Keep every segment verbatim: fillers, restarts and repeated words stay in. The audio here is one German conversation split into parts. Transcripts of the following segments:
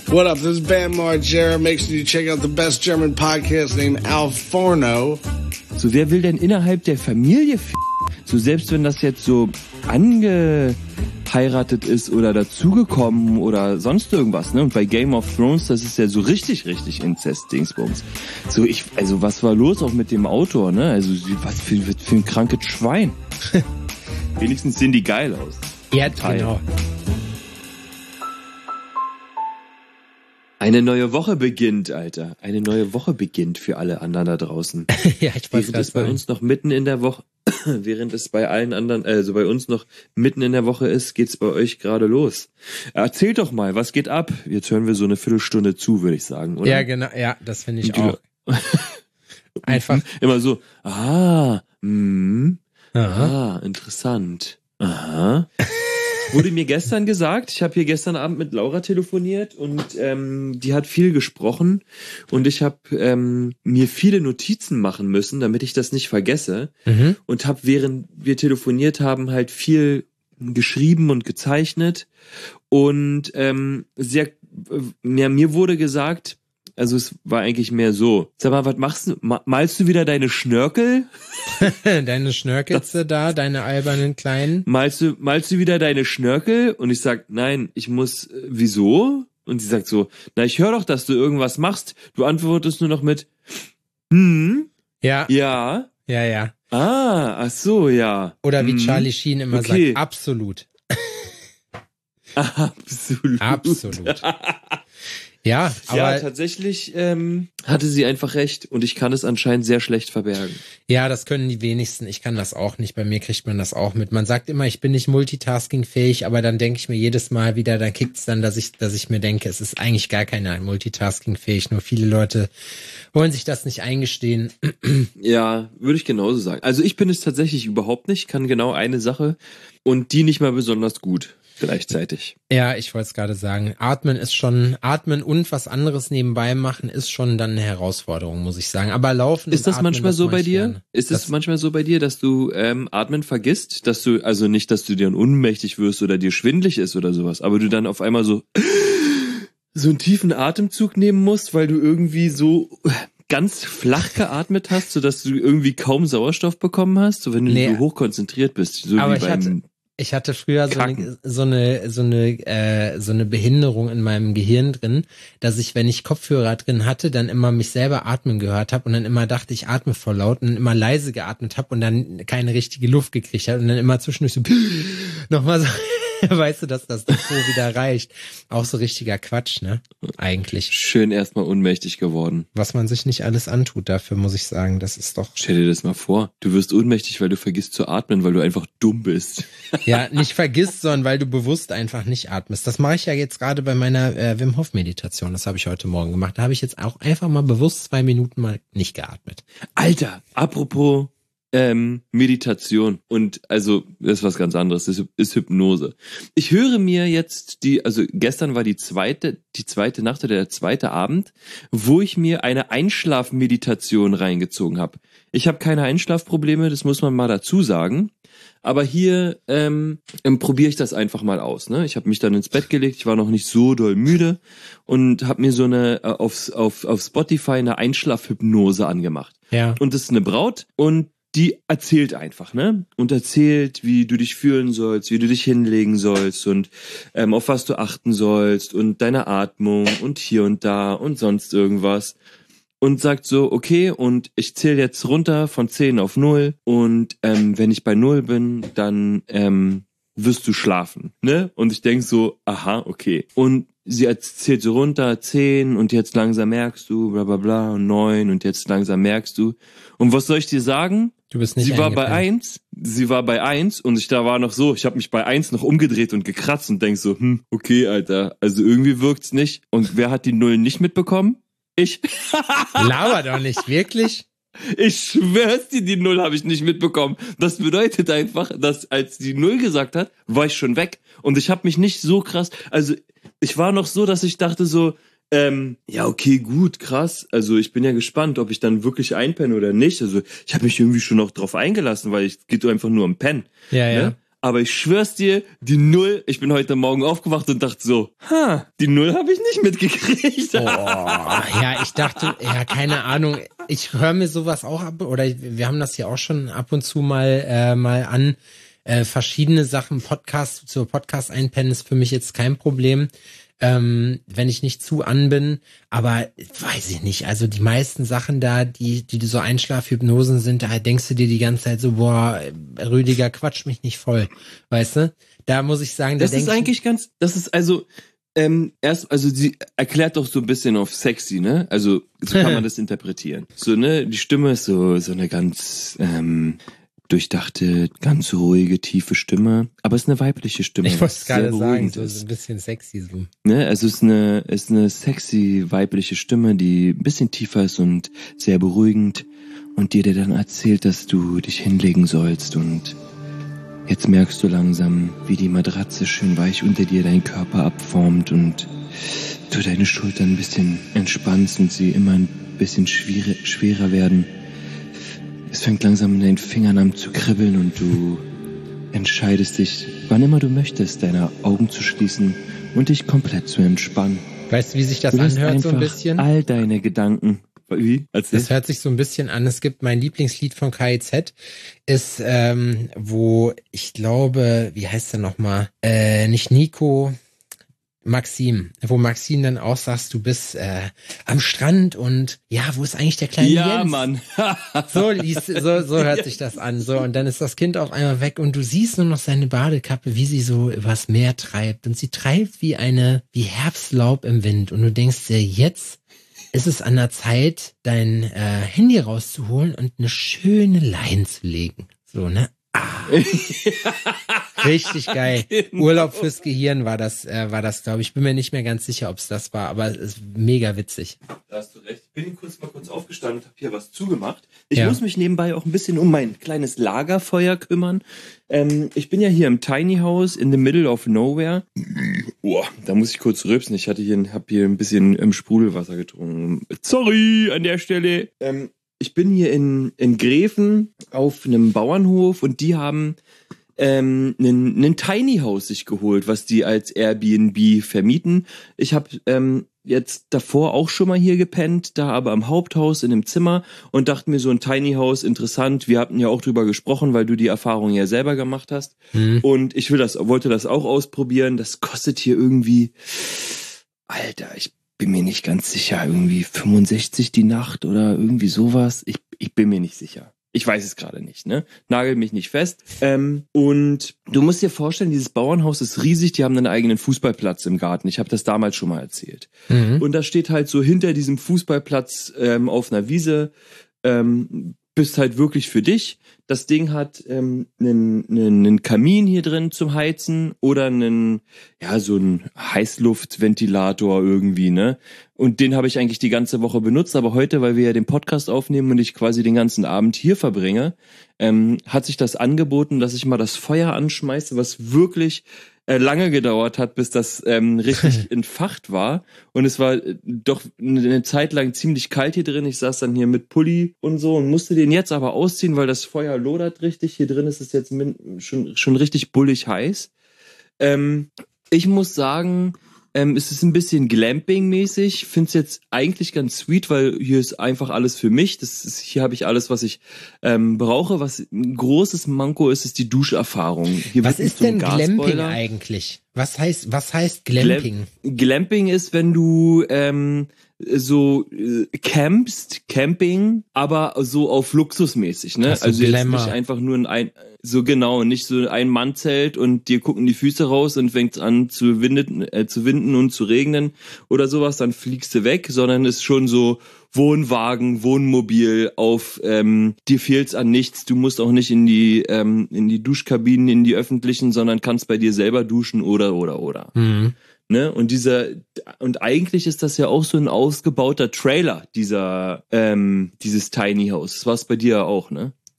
What up, this is Bam Margera. Make sure you check out the best German podcast named Al Forno. So, wer will denn innerhalb der Familie f***? So, selbst wenn das jetzt so angeheiratet ist oder dazugekommen oder sonst irgendwas, ne? Und bei Game of Thrones, das ist ja so richtig, richtig Inzest-Dingsbums. So, ich, also was war los auch mit dem Autor, ne? Also, was für, für ein krankes Schwein. Wenigstens sehen die geil aus. Ja, genau. Eine neue Woche beginnt, Alter. Eine neue Woche beginnt für alle anderen da draußen. Ja, ich weiß Während es bei uns noch mitten in der Woche, während es bei allen anderen, also bei uns noch mitten in der Woche ist, geht's bei euch gerade los. Erzählt doch mal, was geht ab? Jetzt hören wir so eine Viertelstunde zu, würde ich sagen, oder? Ja, genau, ja, das finde ich auch. Einfach. Immer so, ah, hm, Aha. ah, interessant. Aha. Wurde mir gestern gesagt, ich habe hier gestern Abend mit Laura telefoniert und ähm, die hat viel gesprochen und ich habe ähm, mir viele Notizen machen müssen, damit ich das nicht vergesse, Mhm. und habe, während wir telefoniert haben, halt viel geschrieben und gezeichnet und ähm, sehr, mir, mir wurde gesagt, also es war eigentlich mehr so, sag mal, was machst du, Ma- malst du wieder deine Schnörkel? Deine Schnörkelze da, deine albernen kleinen. Malst du, malst du wieder deine Schnörkel? Und ich sag, nein, ich muss, äh, wieso? Und sie sagt so, na, ich höre doch, dass du irgendwas machst. Du antwortest nur noch mit, hm, Ja, ja, ja, ja. ah, ach so, ja. Oder wie Hm, Charlie Sheen immer okay. sagt, absolut. Absolut. Absolut. Ja, aber Ja, tatsächlich ähm, hatte sie einfach recht und ich kann es anscheinend sehr schlecht verbergen. ja, das können die wenigsten. Ich kann das auch nicht. Bei mir kriegt man das auch mit. Man sagt immer, ich bin nicht multitaskingfähig, aber dann denke ich mir jedes Mal wieder, dann kickt's dann, dass ich, dass ich mir denke, es ist eigentlich gar keiner multitaskingfähig. Nur viele Leute wollen sich das nicht eingestehen. Ja, würde ich genauso sagen. Also ich bin es tatsächlich überhaupt nicht, kann genau eine Sache und die nicht mal besonders gut gleichzeitig. Ja, ich wollte es gerade sagen. Atmen ist schon, atmen und was anderes nebenbei machen ist schon dann eine Herausforderung, muss ich sagen. Aber laufen Ist und das atmen, manchmal das so mache bei ich dir? gerne. Ist es Das- manchmal so bei dir, dass du ähm, Atmen vergisst? Dass du, also nicht, dass du dir ohnmächtig wirst oder dir schwindelig ist oder sowas, aber du dann auf einmal so so einen tiefen Atemzug nehmen musst, weil du irgendwie so ganz flach geatmet hast, sodass du irgendwie kaum Sauerstoff bekommen hast, so wenn du Nee. so hoch konzentriert bist, so Aber wie ich beim hatte- Ich hatte früher so eine, Kacken. so eine so eine äh, so eine Behinderung in meinem Gehirn drin, dass ich, wenn ich Kopfhörer drin hatte, dann immer mich selber atmen gehört habe und dann immer dachte, ich atme voll laut und immer leise geatmet habe und dann keine richtige Luft gekriegt habe und dann immer zwischendurch so nochmal so, weißt du, dass das Tempo wieder reicht. Auch so richtiger Quatsch, ne? Eigentlich. schön erstmal ohnmächtig geworden. Was man sich nicht alles antut, dafür muss ich sagen, das ist doch, Stell dir das mal vor. Du wirst ohnmächtig, weil du vergisst zu atmen, weil du einfach dumm bist. ja, nicht vergisst, sondern weil du bewusst einfach nicht atmest. Das mache ich ja jetzt gerade bei meiner äh, Wim Hof Meditation. Das habe ich heute Morgen gemacht. Da habe ich jetzt auch einfach mal bewusst zwei Minuten mal nicht geatmet. Alter, apropos ähm, Meditation und also das ist was ganz anderes, das ist, ist Hypnose. Ich höre mir jetzt die, also gestern war die zweite, die zweite Nacht oder der zweite Abend, wo ich mir eine Einschlafmeditation reingezogen habe. Ich habe keine Einschlafprobleme, das muss man mal dazu sagen. Aber hier ähm, ähm, probiere ich das einfach mal aus. Ne? Ich habe mich dann ins Bett gelegt, ich war noch nicht so doll müde und habe mir so eine äh, auf, auf, auf Spotify eine Einschlafhypnose angemacht. Ja. Und das ist eine Braut und die erzählt einfach, ne? Und erzählt, wie du dich fühlen sollst, wie du dich hinlegen sollst und ähm, auf was du achten sollst und deine Atmung und hier und da und sonst irgendwas. Und sagt so, okay, und ich zähle jetzt runter von zehn auf null und ähm, wenn ich bei null bin, dann ähm, wirst du schlafen, ne? Und ich denk so, aha, okay. Und sie erzählt so runter, zehn und jetzt langsam merkst du, bla bla bla, und neun und jetzt langsam merkst du. Und was soll ich dir sagen? Du bist nicht Sie war bei eingepennt. eins, sie war bei eins und ich da war noch so, ich habe mich bei eins noch umgedreht und gekratzt und denk so, hm, okay, Alter, also irgendwie wirkt's nicht. Und wer hat die Null nicht mitbekommen? Ich. Laber doch nicht, wirklich? Ich schwör's dir, die Null habe ich nicht mitbekommen. Das bedeutet einfach, dass als die Null gesagt hat, war ich schon weg. Und ich habe mich nicht so krass, also ich war noch so, dass ich dachte so, ähm, ja okay, gut, krass. Also ich bin ja gespannt, ob ich dann wirklich einpenne oder nicht. Also ich habe mich irgendwie schon auch drauf eingelassen, weil es geht einfach nur um Pennen. Ja, ja. Ne? aber ich schwör's dir, die Null, ich bin heute Morgen aufgewacht und dachte so, ha, die Null habe ich nicht mitgekriegt. Oh, ja, ich dachte, ja, keine Ahnung, ich höre mir sowas auch ab, oder wir haben das ja auch schon ab und zu mal, äh, mal an, äh, verschiedene Sachen, Podcast, zur Podcast einpennen ist für mich jetzt kein Problem. Ähm, wenn ich nicht zu an bin, aber weiß ich nicht, also die meisten Sachen da, die die so Einschlafhypnosen sind, da denkst du dir die ganze Zeit so, boah, Rüdiger, quatsch mich nicht voll, weißt du? Da muss ich sagen, da das ist eigentlich ganz, das ist also ähm, erst, also sie erklärt doch so ein bisschen auf sexy, ne? Also so kann man das interpretieren. So, ne, die Stimme ist so so eine ganz ähm, durchdachte, ganz ruhige, tiefe Stimme. Aber es ist eine weibliche Stimme. Ich wollte es gerade sagen, so ist ein bisschen sexy so. Ne, also es ist eine, es ist eine sexy, weibliche Stimme, die ein bisschen tiefer ist und sehr beruhigend und dir dann erzählt, dass du dich hinlegen sollst und jetzt merkst du langsam, wie die Matratze schön weich unter dir deinen Körper abformt und du deine Schultern ein bisschen entspannst und sie immer ein bisschen schwere, schwerer werden. Es fängt langsam in deinen Fingern an zu kribbeln und du entscheidest dich, wann immer du möchtest, deine Augen zu schließen und dich komplett zu entspannen. Weißt du, wie sich das du lässt anhört so ein einfach bisschen? All deine Gedanken. Wie? Erzähl. Das hört sich so ein bisschen an. Es gibt mein Lieblingslied von K I Z, ist, ähm, wo ich glaube, wie heißt der nochmal? Äh, nicht Nico, Maxim, wo Maxim dann auch sagst, du bist äh, am Strand und ja, wo ist eigentlich der kleine Ja, Jens? Mann. so, liest, so, so hört sich das an. So, und dann ist das Kind auf einmal weg und du siehst nur noch seine Badekappe, wie sie so übers Meer treibt. Und sie treibt wie eine, wie Herbstlaub im Wind. Und du denkst dir, jetzt ist es an der Zeit, dein äh, Handy rauszuholen und eine schöne Line zu legen. So, ne? Ah. Richtig geil. Genau. Urlaub fürs Gehirn war das, äh, war das, glaube ich. Ich bin mir nicht mehr ganz sicher, ob es das war, aber es ist mega witzig. Da hast du recht. Ich bin kurz mal kurz aufgestanden und habe hier was zugemacht. Ich Ja. muss mich nebenbei auch ein bisschen um mein kleines Lagerfeuer kümmern. Ähm, ich bin ja hier im Tiny House in the middle of nowhere. Boah, da muss ich kurz rülpsen. Ich hatte hier, hab hier ein bisschen im Sprudelwasser getrunken. Sorry an der Stelle. Ähm, ich bin hier in, in Gräfen auf einem Bauernhof und die haben ähm, einen, einen Tiny House sich geholt, was die als Airbnb vermieten. Ich habe ähm, jetzt davor auch schon mal hier gepennt, da aber im Haupthaus in einem Zimmer und dachte mir, so ein Tiny House interessant. Wir hatten ja auch drüber gesprochen, weil du die Erfahrung ja selber gemacht hast. Mhm. Und ich will das, wollte das auch ausprobieren. Das kostet hier irgendwie, Alter, ich bin mir nicht ganz sicher, irgendwie fünfundsechzig die Nacht oder irgendwie sowas. Ich, ich bin mir nicht sicher. Ich weiß es gerade nicht, ne? Nagel mich nicht fest. Ähm, und du musst dir vorstellen, dieses Bauernhaus ist riesig, die haben einen eigenen Fußballplatz im Garten. Ich habe das damals schon mal erzählt. Mhm. Und da steht halt so hinter diesem Fußballplatz ähm, auf einer Wiese, ähm, bist halt wirklich für dich. Das Ding hat ähm, einen, einen, einen Kamin hier drin zum Heizen oder einen, ja, so einen Heißluftventilator irgendwie, ne? Und den habe ich eigentlich die ganze Woche benutzt, aber heute, weil wir ja den Podcast aufnehmen und ich quasi den ganzen Abend hier verbringe, ähm, hat sich das angeboten, dass ich mal das Feuer anschmeiße, was wirklich äh, lange gedauert hat, bis das ähm, richtig entfacht war. Und es war äh, doch eine Zeit lang ziemlich kalt hier drin. Ich saß dann hier mit Pulli und so und musste den jetzt aber ausziehen, weil das Feuer lodert richtig. Hier drin ist es jetzt min- schon, schon richtig bullig heiß. Ähm, ich muss sagen, Ähm, es ist ein bisschen Glamping-mäßig. Finde es jetzt eigentlich ganz sweet, weil hier ist einfach alles für mich. Das ist, hier habe ich alles, was ich ähm, brauche. Was ein großes Manko ist, ist die Duscherfahrung. Hier Was wird ist so ein denn Glamping Gasboiler. eigentlich? Was heißt, was heißt Glamping? Glam- Glamping ist, wenn du ähm, so äh, campst, Camping, aber so auf luxusmäßig, ne? Ach so, also jetzt Glamour. nicht einfach nur ein, ein so genau, nicht so ein Mann-Zelt und dir gucken die Füße raus und fängt an zu winden, äh, zu winden und zu regnen oder sowas, dann fliegst du weg, sondern ist schon so Wohnwagen, Wohnmobil auf, ähm, dir fehlt's an nichts, du musst auch nicht in die ähm, in die Duschkabinen, in die öffentlichen, sondern kannst bei dir selber duschen oder oder oder. Mhm. Ne? Und dieser und eigentlich ist das ja auch so ein ausgebauter Trailer, dieser ähm, dieses Tiny House. Das war's bei dir ja auch, ne?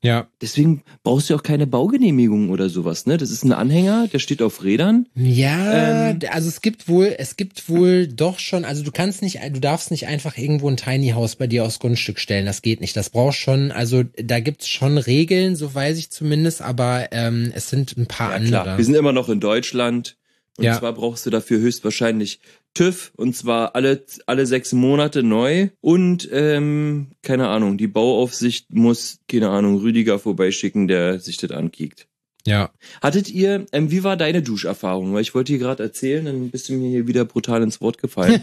Ja. Deswegen brauchst du auch keine Baugenehmigung oder sowas, ne? Das ist ein Anhänger, der steht auf Rädern. Ja, Ähm, also es gibt wohl, es gibt wohl doch schon, also du kannst nicht, du darfst nicht einfach irgendwo ein Tiny House bei dir aufs Grundstück stellen, das geht nicht. Das brauchst schon, also da gibt's schon Regeln, so weiß ich zumindest, aber ähm, es sind ein paar ja, andere. klar. Wir sind immer noch in Deutschland und Ja. zwar brauchst du dafür höchstwahrscheinlich TÜV und zwar alle alle sechs Monate neu und ähm, keine Ahnung, die Bauaufsicht muss, keine Ahnung, Rüdiger vorbeischicken, der sich das ankickt. Ja. Hattet ihr, ähm, wie war deine Duscherfahrung? Weil ich wollte dir gerade erzählen, dann bist du mir hier wieder brutal ins Wort gefallen.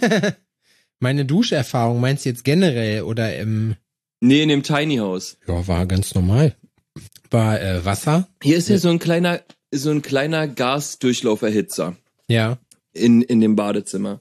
Meine Duscherfahrung meinst du jetzt generell oder im... Nee, in dem Tiny House. Ja, war ganz normal. War äh, Wasser. Hier ist ja so ein kleiner, so ein kleiner Gasdurchlauferhitzer Ja. in, in dem Badezimmer.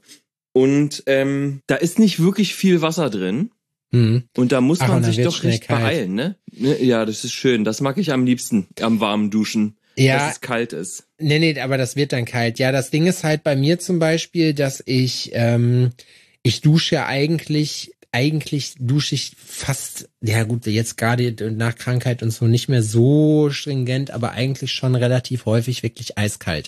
Und ähm, da ist nicht wirklich viel Wasser drin. Hm. Und da muss Ach, man und dann sich wird's doch schnell recht kalt. beeilen, ne? Ne, ja, das ist schön. Das mag ich am liebsten, am warmen Duschen. Ja. Dass es kalt ist. Nee, nee, aber das wird dann kalt. Ja, das Ding ist halt bei mir zum Beispiel, dass ich, ähm, ich dusche ja eigentlich, eigentlich dusche ich fast, ja gut, jetzt gerade nach Krankheit und so nicht mehr so stringent, aber eigentlich schon relativ häufig wirklich eiskalt.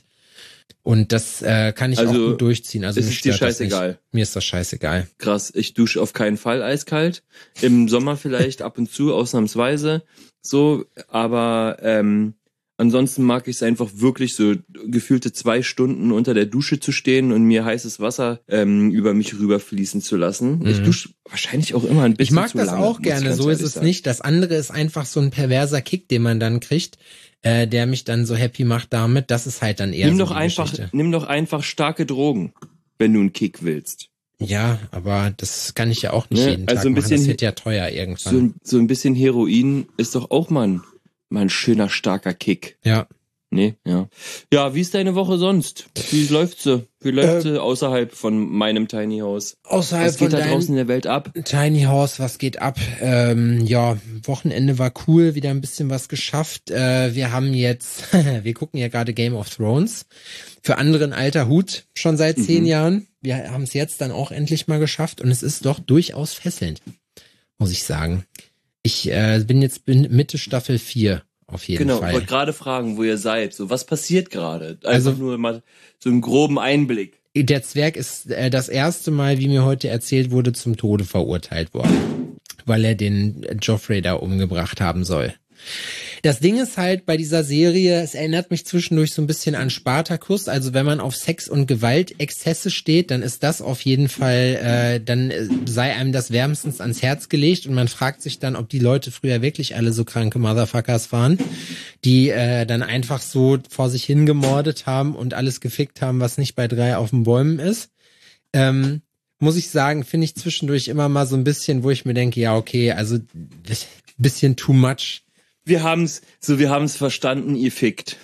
Und das äh, kann ich Also, auch gut durchziehen. Also ist mir es dir stört das nicht. scheißegal? Mir ist das scheißegal. Krass, ich dusche auf keinen Fall eiskalt. Im Sommer vielleicht ab und zu, ausnahmsweise. So, aber ähm, ansonsten mag ich es einfach wirklich so gefühlte zwei Stunden unter der Dusche zu stehen und mir heißes Wasser ähm, über mich rüberfließen zu lassen. Mhm. Ich dusche wahrscheinlich auch immer ein bisschen Ich mag zu das lange, auch muss gerne, ganz so ist ehrlich es sagen. nicht. Das andere ist einfach so ein perverser Kick, den man dann kriegt, äh, der mich dann so happy macht damit. Das ist halt dann eher Nimm so doch die einfach, Geschichte. nimm doch einfach starke Drogen, wenn du einen Kick willst. Ja, aber das kann ich ja auch nicht Ne? jeden Also Tag ein machen. bisschen- Das wird ja teuer So irgendwann. ein, so ein bisschen Heroin ist doch auch mal ein, mal ein schöner, starker Kick. Ja. Nee, ja. Ja, wie ist deine Woche sonst? Wie läuft sie? Wie läuft sie außerhalb von meinem Tiny House? Außerhalb Was geht von da draußen in deinem der Welt ab? Tiny House, was geht ab? Ähm, ja, Wochenende war cool, wieder ein bisschen was geschafft. Äh, wir haben jetzt, wir gucken ja gerade Game of Thrones. Für andere ein alter Hut, schon seit zehn Mhm. Jahren. Wir haben es jetzt dann auch endlich mal geschafft und es ist doch durchaus fesselnd, muss ich sagen. Ich äh, bin jetzt bin Mitte Staffel vier auf jeden Genau, ich Fall. wollte gerade fragen, wo ihr seid. So, was passiert gerade? Einfach Also- nur mal so einen groben Einblick. Der Zwerg ist äh, das erste Mal, wie mir heute erzählt wurde, zum Tode verurteilt worden, weil er den Joffrey da umgebracht haben soll. Das Ding ist halt bei dieser Serie, es erinnert mich zwischendurch so ein bisschen an Spartacus. Also wenn man auf Sex- und Gewaltexzesse steht, dann ist das auf jeden Fall, äh, dann äh, sei einem das wärmstens ans Herz gelegt. Und man fragt sich dann, ob die Leute früher wirklich alle so kranke Motherfuckers waren, die äh, dann einfach so vor sich hingemordet haben und alles gefickt haben, was nicht bei drei auf den Bäumen ist. Ähm, muss ich sagen, finde ich zwischendurch immer mal so ein bisschen, wo ich mir denke, ja okay, also bisschen too much. Wir haben's, so wir haben's verstanden, ihr fickt.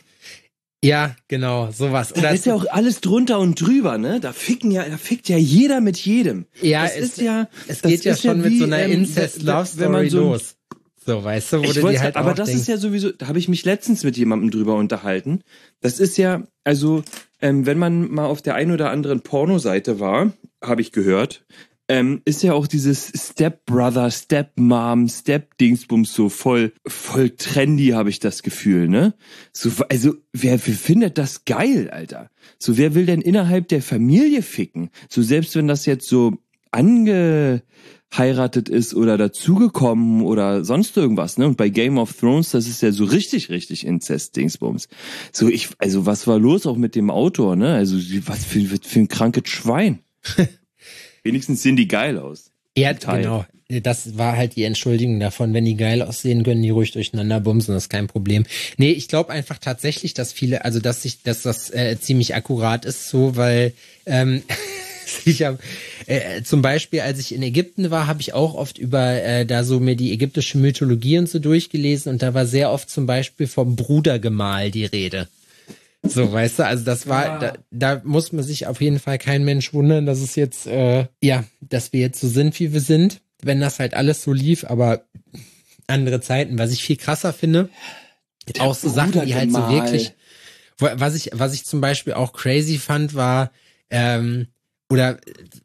Ja, genau, sowas. Da Oder ist ja auch alles drunter und drüber, ne? Da ficken ja, da fickt ja jeder mit jedem. ja, das es, ist ja, es das geht ja ist schon mit wie, so einer ähm, Incest-Love-Story wenn man so ein- los. So, weißt du, wo Ich du dir wollte, halt aber auch das denkst, ist ja sowieso, da habe ich mich letztens mit jemandem drüber unterhalten. Das ist ja, also, ähm, wenn man mal auf der einen oder anderen Pornoseite war, habe ich gehört, ähm, ist ja auch dieses Stepbrother, Stepmom, Step-Dingsbums so voll, voll trendy, habe ich das Gefühl, ne? So, also, wer, wer findet das geil, Alter? So, wer will denn innerhalb der Familie ficken? So, selbst wenn das jetzt so angeheiratet ist oder dazugekommen oder sonst irgendwas, ne? Und bei Game of Thrones, das ist ja so richtig, richtig Inzest-Dingsbums. So, ich, also, was war los auch mit dem Autor, ne? Also, was für, für ein krankes Schwein. Wenigstens sehen die geil aus. ja, Teil. genau. Das war halt die Entschuldigung davon. Wenn die geil aussehen, können die ruhig durcheinander bumsen, das ist kein Problem. Nee, ich glaube einfach tatsächlich, dass viele, also dass sich, dass das äh, ziemlich akkurat ist, so, weil ähm, ich habe äh, zum Beispiel, als ich in Ägypten war, habe ich auch oft über äh, da so mir die ägyptische Mythologie und so durchgelesen und da war sehr oft zum Beispiel vom Brudergemahl die Rede. So, weißt du, also das war, da, da muss man sich auf jeden Fall kein Mensch wundern, dass es jetzt, äh, ja, dass wir jetzt so sind, wie wir sind, wenn das halt alles so lief, aber andere Zeiten, was ich viel krasser finde, auch so Sachen, die halt so Brudergemahl. wirklich, wo- was ich, was ich zum Beispiel auch crazy fand, war, ähm, oder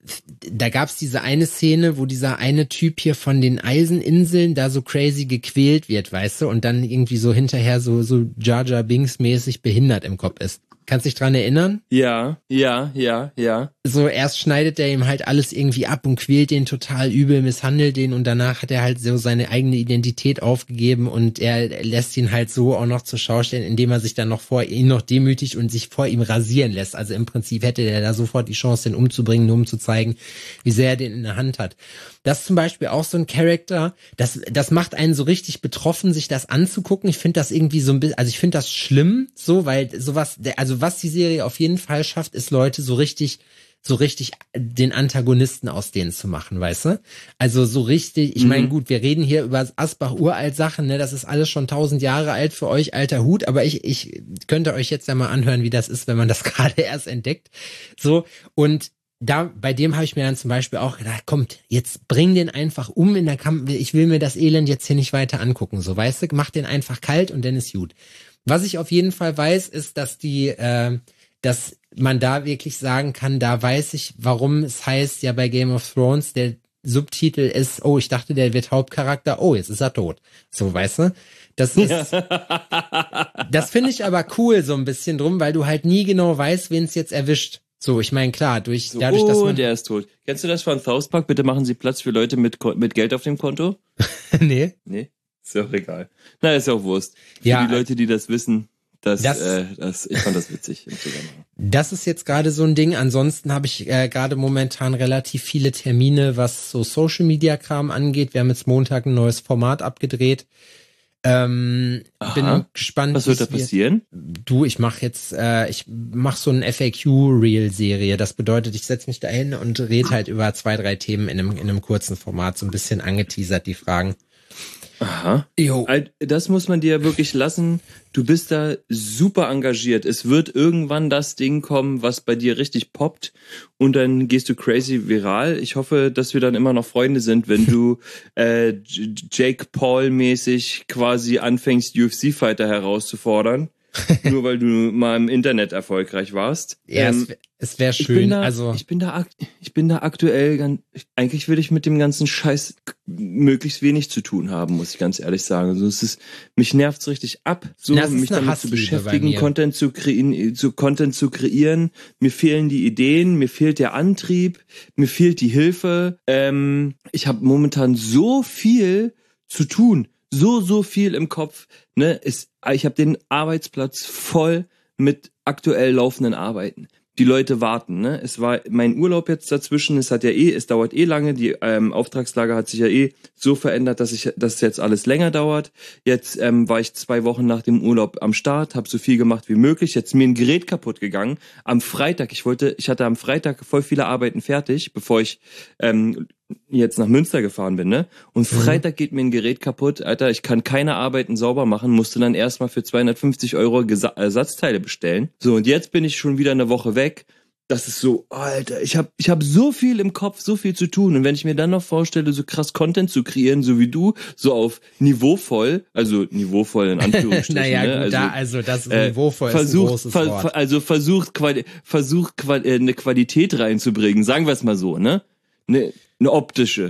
da gab's diese eine Szene, wo dieser eine Typ hier von den Eiseninseln da so crazy gequält wird, weißt du, und dann irgendwie so hinterher so so Jar Jar Binks mäßig behindert im Kopf ist. Kannst dich dran erinnern? Ja, ja, ja, ja. So, erst schneidet er ihm halt alles irgendwie ab und quält den total übel, misshandelt den und danach hat er halt so seine eigene Identität aufgegeben und er lässt ihn halt so auch noch zur Schau stellen, indem er sich dann noch vor ihn noch demütigt und sich vor ihm rasieren lässt. Also im Prinzip hätte er da sofort die Chance, den umzubringen, nur um zu zeigen, wie sehr er den in der Hand hat. Das ist zum Beispiel auch so ein Charakter, das, das macht einen so richtig betroffen, sich das anzugucken. Ich finde das irgendwie so ein bisschen, also ich finde das schlimm, so, weil sowas, also was die Serie auf jeden Fall schafft, ist Leute so richtig, so richtig den Antagonisten aus denen zu machen, weißt du? Also so richtig, ich meine, gut, wir reden hier über Asbach-Uralt-Sachen, ne, das ist alles schon tausend Jahre alt für euch, alter Hut, aber ich, ich könnte euch jetzt ja mal anhören, wie das ist, wenn man das gerade erst entdeckt. So, und da, bei dem habe ich mir dann zum Beispiel auch gedacht, kommt, jetzt bring den einfach um in der Kammer, ich will mir das Elend jetzt hier nicht weiter angucken, so, weißt du, mach den einfach kalt und dann ist gut. Was ich auf jeden Fall weiß, ist, dass die, äh, dass man da wirklich sagen kann, da weiß ich, warum es heißt ja bei Game of Thrones, der Subtitel ist, oh, ich dachte, der wird Hauptcharakter, oh, jetzt ist er tot. So, weißt du? Das ist, das finde ich aber cool so ein bisschen drum, weil du halt nie genau weißt, wen es jetzt erwischt. So, ich meine, klar, durch, so, dadurch, dass man... Oh, der ist tot. Kennst du das von South Park? Bitte machen Sie Platz für Leute mit, mit Geld auf dem Konto? Nee. Nee? Ist ja auch egal. Na, ist ja auch Wurst. Für ja, die Leute, die das wissen, das, das, äh, das, ich fand das witzig. Das ist jetzt gerade so ein Ding. Ansonsten habe ich äh, gerade momentan relativ viele Termine, was so Social-Media-Kram angeht. Wir haben jetzt Montag ein neues Format abgedreht. Ähm, bin gespannt. Was wird da passieren? Du, ich mache jetzt, äh, ich mache so eine F A Q-Reel-Serie. Das bedeutet, ich setze mich da hin und rede halt über zwei, drei Themen in einem, in einem kurzen Format, so ein bisschen angeteasert, die Fragen. Aha. Jo. Das muss man dir wirklich lassen. Du bist da super engagiert. Es wird irgendwann das Ding kommen, was bei dir richtig poppt und dann gehst du crazy viral. Ich hoffe, dass wir dann immer noch Freunde sind, wenn du äh, Jake Paul-mäßig quasi anfängst, U F C-Fighter herauszufordern. Nur weil du mal im Internet erfolgreich warst. Ja, ähm, es, es wäre schön. Da, also ich bin da, ich bin da aktuell ganz, eigentlich würde ich mit dem ganzen Scheiß möglichst wenig zu tun haben, muss ich ganz ehrlich sagen. Also es ist, mich nervt's richtig ab, so mich damit zu beschäftigen, Content zu kreieren, zu Content zu kreieren. Mir fehlen die Ideen, mir fehlt der Antrieb, mir fehlt die Hilfe. Ähm, ich habe momentan so viel zu tun. So, so viel im Kopf, ne, ist, ich habe den Arbeitsplatz voll mit aktuell laufenden Arbeiten. Die Leute warten, ne, es war mein Urlaub jetzt dazwischen, es hat ja eh, es dauert eh lange, die ähm, Auftragslage hat sich ja eh so verändert, dass ich, dass jetzt alles länger dauert. Jetzt ähm, war ich zwei Wochen nach dem Urlaub am Start, habe so viel gemacht wie möglich, jetzt ist mir ein Gerät kaputt gegangen. Am Freitag, ich wollte, ich hatte am Freitag voll viele Arbeiten fertig, bevor ich ähm, jetzt nach Münster gefahren bin, ne? Und Freitag geht mir ein Gerät kaputt, Alter, ich kann keine Arbeiten sauber machen, musste dann erstmal für zweihundertfünfzig Euro Gesa- Ersatzteile bestellen. So, und jetzt bin ich schon wieder eine Woche weg. Das ist so, Alter, ich hab, ich hab so viel im Kopf, so viel zu tun. Und wenn ich mir dann noch vorstelle, so krass Content zu kreieren, so wie du, so auf niveauvoll, also niveauvoll in Anführungsstrichen. Naja, ne? gut, also, da, also das ist äh, niveauvoll versucht, ist ein großes ver, Wort. Ver, also versucht, Quali- versucht Quali- eine Qualität reinzubringen, sagen wir es mal so, ne? Eine, eine optische.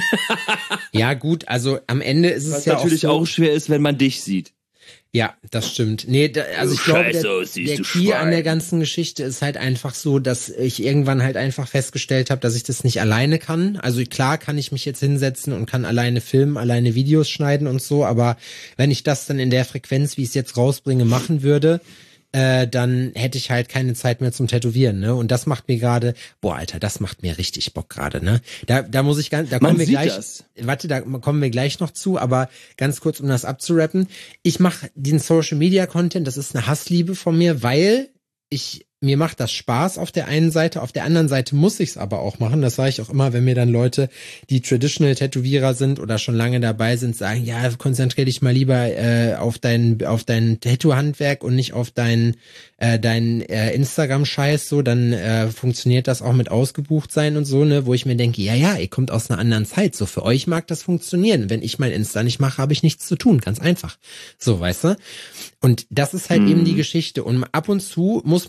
Ja, gut, also am Ende ist es Was ja natürlich auch, so, auch schwer ist, wenn man dich sieht. Ja, das stimmt. Nee, da, also Du ich glaube, Scheiße der, aussiehst, der du Key Schwein. an der ganzen Geschichte ist halt einfach so, dass ich irgendwann halt einfach festgestellt habe, dass ich das nicht alleine kann. Also klar kann ich mich jetzt hinsetzen und kann alleine filmen, alleine Videos schneiden und so, aber wenn ich das dann in der Frequenz, wie ich es jetzt rausbringe, machen würde, äh, dann hätte ich halt keine Zeit mehr zum Tätowieren, ne? Und das macht mir gerade, boah, Alter, das macht mir richtig Bock gerade, ne? Da, da muss ich ganz, da kommen Man wir sieht gleich, das. warte, da kommen wir gleich noch zu, aber ganz kurz, um das abzurappen. Ich mache den Social Media Content, das ist eine Hassliebe von mir, weil ich, mir macht das Spaß auf der einen Seite, auf der anderen Seite muss ich es aber auch machen. Das sage ich auch immer, wenn mir dann Leute, die Traditional Tätowierer sind oder schon lange dabei sind, sagen, ja, konzentrier dich mal lieber äh, auf dein auf dein Tattoo-Handwerk und nicht auf dein äh, dein äh, Instagram-Scheiß, so, dann äh, funktioniert das auch mit ausgebucht sein und so, ne, wo ich mir denke, ja, ja, ihr kommt aus einer anderen Zeit, so, für euch mag das funktionieren. Wenn ich mein Insta nicht mache, habe ich nichts zu tun, ganz einfach. So, weißt du? Und das ist halt mm. eben die Geschichte. Und ab und zu muss man einfach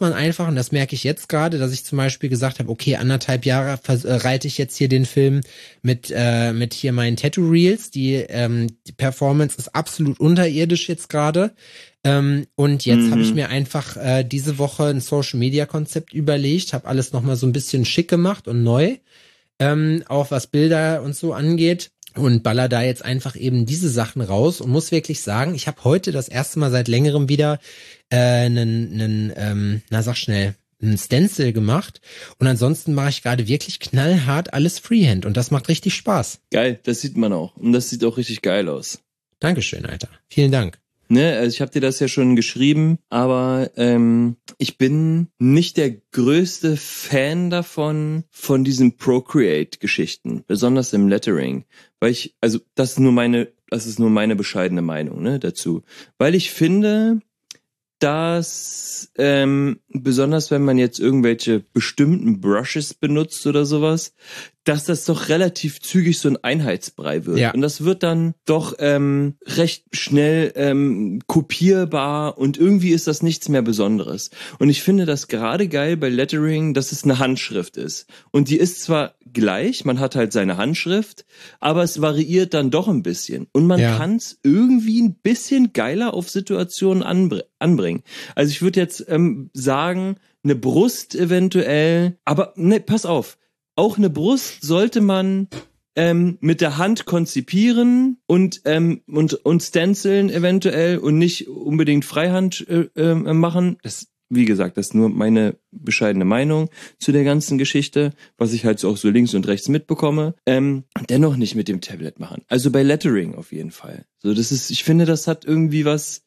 einfach, und das merke ich jetzt gerade, dass ich zum Beispiel gesagt habe, okay, anderthalb Jahre vers- äh, reite ich jetzt hier den Film mit äh, mit hier meinen Tattoo-Reels. Die, ähm, die Performance ist absolut unterirdisch jetzt gerade. Ähm, und jetzt mhm. habe ich mir einfach äh, diese Woche ein Social-Media-Konzept überlegt, habe alles nochmal so ein bisschen schick gemacht und neu, ähm, auch was Bilder und so angeht. Und baller da jetzt einfach eben diese Sachen raus und muss wirklich sagen, ich habe heute das erste Mal seit längerem wieder äh, einen, einen ähm, na sag schnell, einen Stencil gemacht. Und ansonsten mache ich gerade wirklich knallhart alles Freehand und das macht richtig Spaß. Geil, das sieht man auch. Und das sieht auch richtig geil aus. Dankeschön, Alter. Vielen Dank. Ne, also ich habe dir das ja schon geschrieben, aber ähm, ich bin nicht der größte Fan davon, von diesen Procreate-Geschichten, besonders im Lettering, weil ich, also das ist nur meine, das ist nur meine bescheidene Meinung, ne, dazu, weil ich finde, dass ähm, besonders wenn man jetzt irgendwelche bestimmten Brushes benutzt oder sowas, dass das doch relativ zügig so ein Einheitsbrei wird. Ja. Und das wird dann doch ähm, recht schnell ähm, kopierbar und irgendwie ist das nichts mehr Besonderes. Und ich finde das gerade geil bei Lettering, dass es eine Handschrift ist. Und die ist zwar gleich, man hat halt seine Handschrift, aber es variiert dann doch ein bisschen. Und man Ja. kann es irgendwie ein bisschen geiler auf Situationen anbr- anbringen. Also ich würde jetzt ähm, sagen, eine Brust eventuell, aber ne, pass auf, auch eine Brust sollte man ähm, mit der Hand konzipieren und ähm, und und stenciln eventuell und nicht unbedingt Freihand äh, äh, machen. Das, wie gesagt, das ist nur meine bescheidene Meinung zu der ganzen Geschichte, was ich halt so auch so links und rechts mitbekomme. Ähm, dennoch nicht mit dem Tablet machen. Also bei Lettering auf jeden Fall. So, das ist, ich finde, das hat irgendwie was.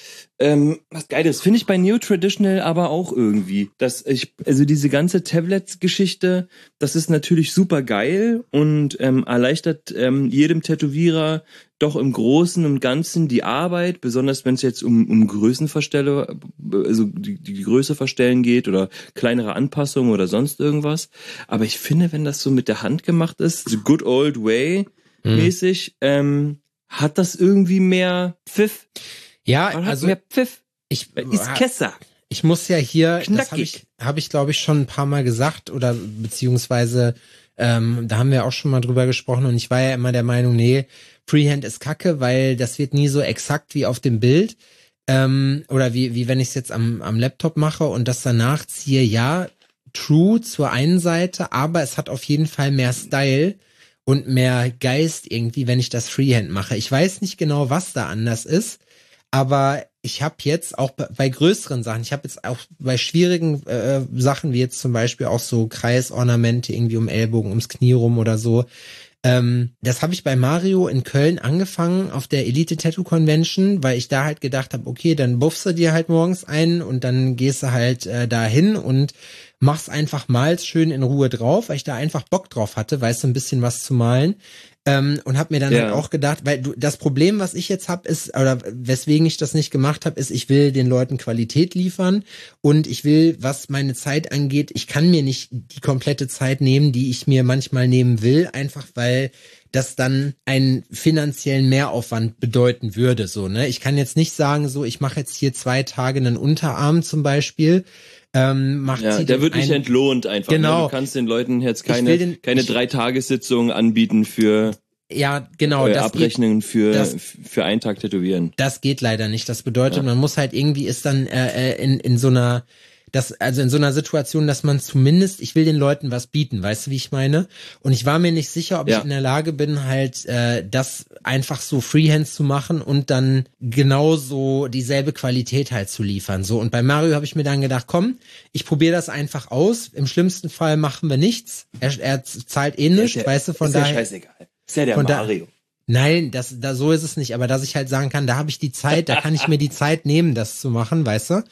Ähm, was Geiles. Finde ich bei Neo Traditional aber auch irgendwie. Dass ich, also diese ganze Tablet-Geschichte, das ist natürlich super geil und ähm, erleichtert ähm, jedem Tätowierer doch im Großen und Ganzen die Arbeit, besonders wenn es jetzt um, um Größenverstelle, also die, die Größe verstellen geht oder kleinere Anpassungen oder sonst irgendwas. Aber ich finde, wenn das so mit der Hand gemacht ist, the good old way Mhm. mäßig, ähm, hat das irgendwie mehr Pfiff. Ja, Man hat also mehr Pfiff. ich Ist Kesser. Ich muss ja hier, das habe Knackig. ich, hab ich glaube ich schon ein paar Mal gesagt oder beziehungsweise ähm, da haben wir auch schon mal drüber gesprochen und ich war ja immer der Meinung, nee, Freehand ist Kacke, weil das wird nie so exakt wie auf dem Bild ähm, oder wie wie wenn ich es jetzt am am Laptop mache und das danach ziehe, ja, true zur einen Seite, aber es hat auf jeden Fall mehr Style und mehr Geist irgendwie, wenn ich das Freehand mache. Ich weiß nicht genau, was da anders ist. Aber ich habe jetzt auch bei, bei größeren Sachen, ich habe jetzt auch bei schwierigen äh, Sachen, wie jetzt zum Beispiel auch so Kreisornamente irgendwie um Ellbogen, ums Knie rum oder so, ähm, das habe ich bei Mario in Köln angefangen auf der Elite Tattoo Convention, weil ich da halt gedacht habe, okay, dann buffst du dir halt morgens ein und dann gehst du halt äh, dahin und machst einfach mal schön in Ruhe drauf, weil ich da einfach Bock drauf hatte, weißt du, ein bisschen was zu malen. Ähm, und habe mir dann Ja. halt auch gedacht, weil du, das Problem, was ich jetzt habe, ist, oder weswegen ich das nicht gemacht habe, ist, ich will den Leuten Qualität liefern und ich will, was meine Zeit angeht, ich kann mir nicht die komplette Zeit nehmen, die ich mir manchmal nehmen will, einfach weil das dann einen finanziellen Mehraufwand bedeuten würde, so, ne? Ich kann jetzt nicht sagen, so, ich mache jetzt hier zwei Tage einen Unterarm zum Beispiel, ähm, macht Ja, sie der den wird nicht ein- entlohnt einfach. Genau. Ne? Du kannst den Leuten jetzt Ich will keine, den- keine ich- Drei-Tagessitzungen anbieten für Ja, genau, äh, das geht, Abrechnungen für, das- für einen Tag Tätowieren. das geht leider nicht. Das bedeutet, Ja. man muss halt irgendwie ist dann äh, äh, in in so einer das also in so einer Situation, dass man zumindest, ich will den Leuten was bieten, weißt du, wie ich meine? Und ich war mir nicht sicher, ob Ja. ich in der Lage bin, halt äh, das einfach so Freehand zu machen und dann genauso dieselbe Qualität halt zu liefern. So, und bei Mario habe ich mir dann gedacht, komm, ich probiere das einfach aus. Im schlimmsten Fall machen wir nichts. Er, er zahlt eh nichts, der, weißt du, von ist daher. ja scheißegal. Ist ja der von da- Mario. Nein, das, da, so ist es nicht, aber dass ich halt sagen kann, da habe ich die Zeit, da kann ich mir die Zeit nehmen, das zu machen, weißt du?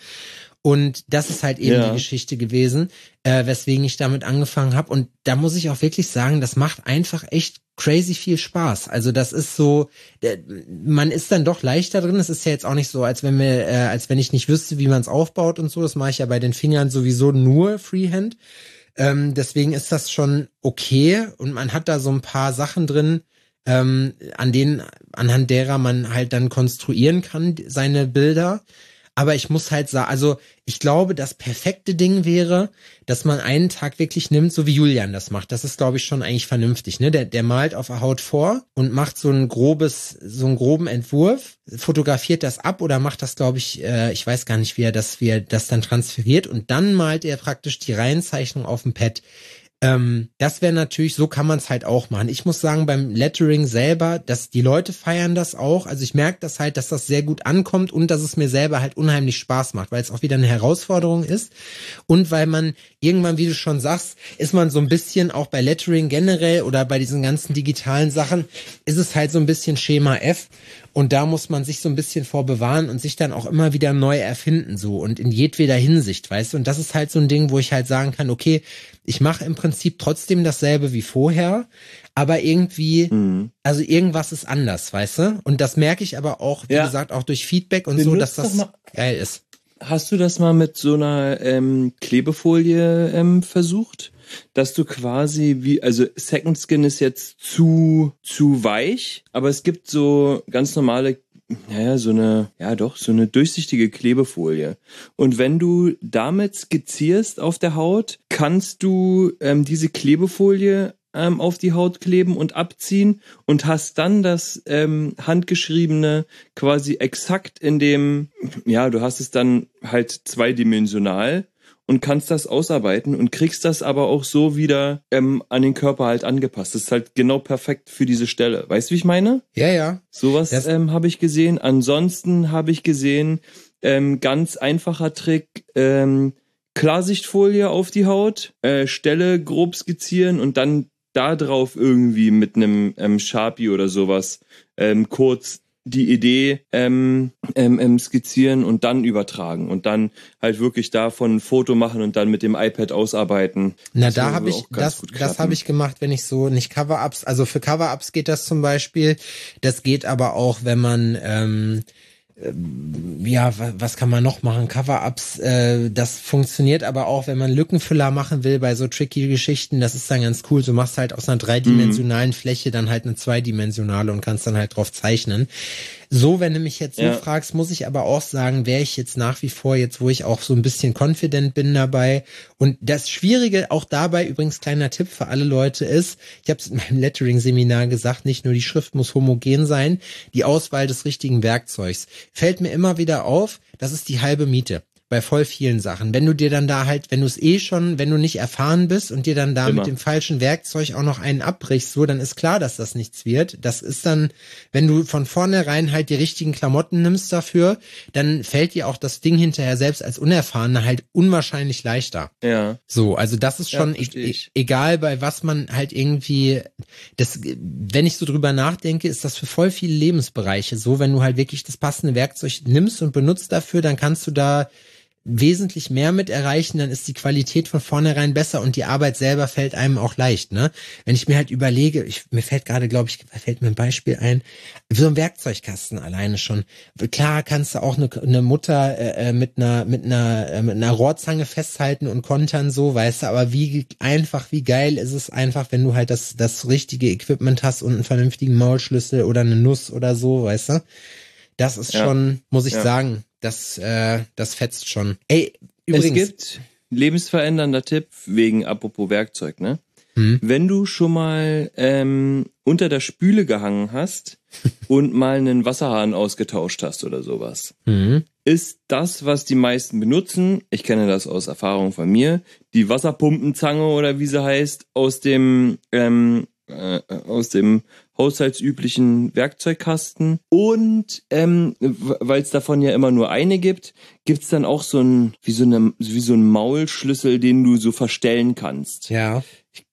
Und das ist halt eben Ja. die Geschichte gewesen, äh, weswegen ich damit angefangen habe. Und da muss ich auch wirklich sagen, das macht einfach echt crazy viel Spaß. Also das ist so, äh, man ist dann doch leichter drin. Es ist ja jetzt auch nicht so, als wenn wir, äh, als wenn ich nicht wüsste, wie man es aufbaut und so. Das mache ich ja bei den Fingern sowieso nur Freehand. Ähm, deswegen ist das schon okay. Und man hat da so ein paar Sachen drin, ähm, an denen, anhand derer man halt dann konstruieren kann, seine Bilder. Aber ich muss halt sagen, also ich glaube, das perfekte Ding wäre, dass man einen Tag wirklich nimmt, so wie Julian das macht. Das ist, glaube ich, schon eigentlich vernünftig, ne? Der, der malt auf der Haut vor und macht so ein grobes, so einen groben Entwurf, fotografiert das ab oder macht das, glaube ich, äh, ich weiß gar nicht, wie er das, wie er das dann transferiert und dann malt er praktisch die Reihenzeichnung auf dem Pad. Ähm, das wäre natürlich, so kann man es halt auch machen. Ich muss sagen, beim Lettering selber, dass die Leute feiern das auch. Also ich merke das halt, dass das sehr gut ankommt und dass es mir selber halt unheimlich Spaß macht, weil es auch wieder eine Herausforderung ist und weil man irgendwann, wie du schon sagst, ist man so ein bisschen auch bei Lettering generell oder bei diesen ganzen digitalen Sachen, ist es halt so ein bisschen Schema F. Und da muss man sich so ein bisschen vor bewahren und sich dann auch immer wieder neu erfinden, so und in jedweder Hinsicht, weißt du. Und das ist halt so ein Ding, wo ich halt sagen kann, okay, ich mache im Prinzip trotzdem dasselbe wie vorher, aber irgendwie, mhm. also irgendwas ist anders, weißt du. Und das merke ich aber auch, wie ja. gesagt, auch durch Feedback und Benutzt so, dass das geil ist. Hast du das mal mit so einer ähm, Klebefolie ähm, versucht? Dass du quasi wie, also Second Skin ist jetzt zu, zu weich, aber es gibt so ganz normale, naja, so eine, ja doch, so eine durchsichtige Klebefolie. Und wenn du damit skizzierst auf der Haut, kannst du ähm, diese Klebefolie ähm, auf die Haut kleben und abziehen und hast dann das ähm, handgeschriebene quasi exakt in dem, ja, du hast es dann halt zweidimensional und kannst das ausarbeiten und kriegst das aber auch so wieder ähm, an den Körper halt angepasst. Das ist halt genau perfekt für diese Stelle. Weißt du, wie ich meine? Ja, ja. Sowas ähm, habe ich gesehen. Ansonsten habe ich gesehen, ähm, ganz einfacher Trick, ähm, Klarsichtfolie auf die Haut, äh, Stelle grob skizzieren und dann da drauf irgendwie mit einem ähm, Sharpie oder sowas ähm, kurz die Idee ähm, ähm, ähm, skizzieren und dann übertragen und dann halt wirklich davon ein Foto machen und dann mit dem iPad ausarbeiten. Na, das da habe ich, das, das habe ich gemacht, wenn ich so nicht Cover-Ups, also für Cover-Ups geht das zum Beispiel, das geht aber auch, wenn man ähm, ja, was kann man noch machen? Cover-Ups, äh, das funktioniert aber auch, wenn man Lückenfüller machen will bei so tricky Geschichten, das ist dann ganz cool. Du machst halt aus einer dreidimensionalen mhm. Fläche dann halt eine zweidimensionale und kannst dann halt drauf zeichnen. So, wenn du mich jetzt so ja. fragst, muss ich aber auch sagen, wäre ich jetzt nach wie vor jetzt, wo ich auch so ein bisschen confident bin dabei. Und das Schwierige auch dabei, übrigens kleiner Tipp für alle Leute ist, ich habe es in meinem Lettering-Seminar gesagt, nicht nur die Schrift muss homogen sein, die Auswahl des richtigen Werkzeugs. Fällt mir immer wieder auf, das ist die halbe Miete. Bei voll vielen Sachen. Wenn du dir dann da halt, wenn du es eh schon, wenn du nicht erfahren bist und dir dann da Immer. mit dem falschen Werkzeug auch noch einen abbrichst, so, dann ist klar, dass das nichts wird. Das ist dann, wenn du von vornherein halt die richtigen Klamotten nimmst dafür, dann fällt dir auch das Ding hinterher selbst als Unerfahrener halt unwahrscheinlich leichter. Ja. So, also das ist schon ja, e- egal, bei was man halt irgendwie, das, wenn ich so drüber nachdenke, ist das für voll viele Lebensbereiche so, wenn du halt wirklich das passende Werkzeug nimmst und benutzt dafür, dann kannst du da wesentlich mehr mit erreichen, dann ist die Qualität von vornherein besser und die Arbeit selber fällt einem auch leicht, ne? Wenn ich mir halt überlege, ich, mir fällt gerade, glaube ich, fällt mir ein Beispiel ein, so ein Werkzeugkasten alleine schon. Klar kannst du auch eine, eine Mutter äh, mit einer mit einer äh, mit einer Rohrzange festhalten und kontern so, weißt du, aber wie einfach, wie geil ist es einfach, wenn du halt das das richtige Equipment hast und einen vernünftigen Maulschlüssel oder eine Nuss oder so, weißt du? Das ist ja. schon, muss ich ja. sagen, das, äh, das fetzt schon. Ey, übrigens. Es gibt lebensverändernder Tipp wegen apropos Werkzeug, ne? Hm. Wenn du schon mal ähm, unter der Spüle gehangen hast und mal einen Wasserhahn ausgetauscht hast oder sowas, hm. ist das, was die meisten benutzen, ich kenne das aus Erfahrung von mir, die Wasserpumpenzange oder wie sie heißt, aus dem ähm, äh, aus dem haushaltsüblichen Werkzeugkasten. Und ähm, weil es davon ja immer nur eine gibt, gibt's dann auch so ein wie so eine wie so ein Maulschlüssel, den du so verstellen kannst. Ja. Ich,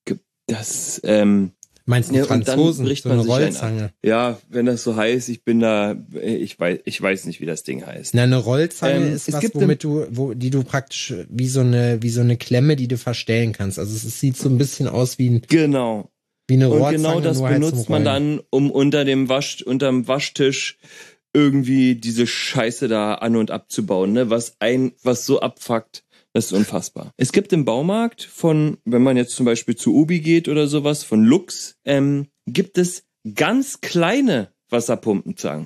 das ähm, meinst du ja, Franzosen, so eine Rollzange? Ja, wenn das so heißt, ich bin da, ich weiß, ich weiß nicht, wie das Ding heißt. Na, eine Rollzange ähm, ist was, womit du, wo, die du praktisch wie so eine, wie so eine Klemme, die du verstellen kannst. Also es, es sieht so ein bisschen aus wie ein genau. Wie eine Und genau das benutzt man dann, um unter dem Wasch, unterm Waschtisch irgendwie diese Scheiße da an- und abzubauen, ne? Was ein, was so abfuckt, das ist unfassbar. Es gibt im Baumarkt von, wenn man jetzt zum Beispiel zu Obi geht oder sowas, von Lux, ähm, gibt es ganz kleine Wasserpumpenzangen.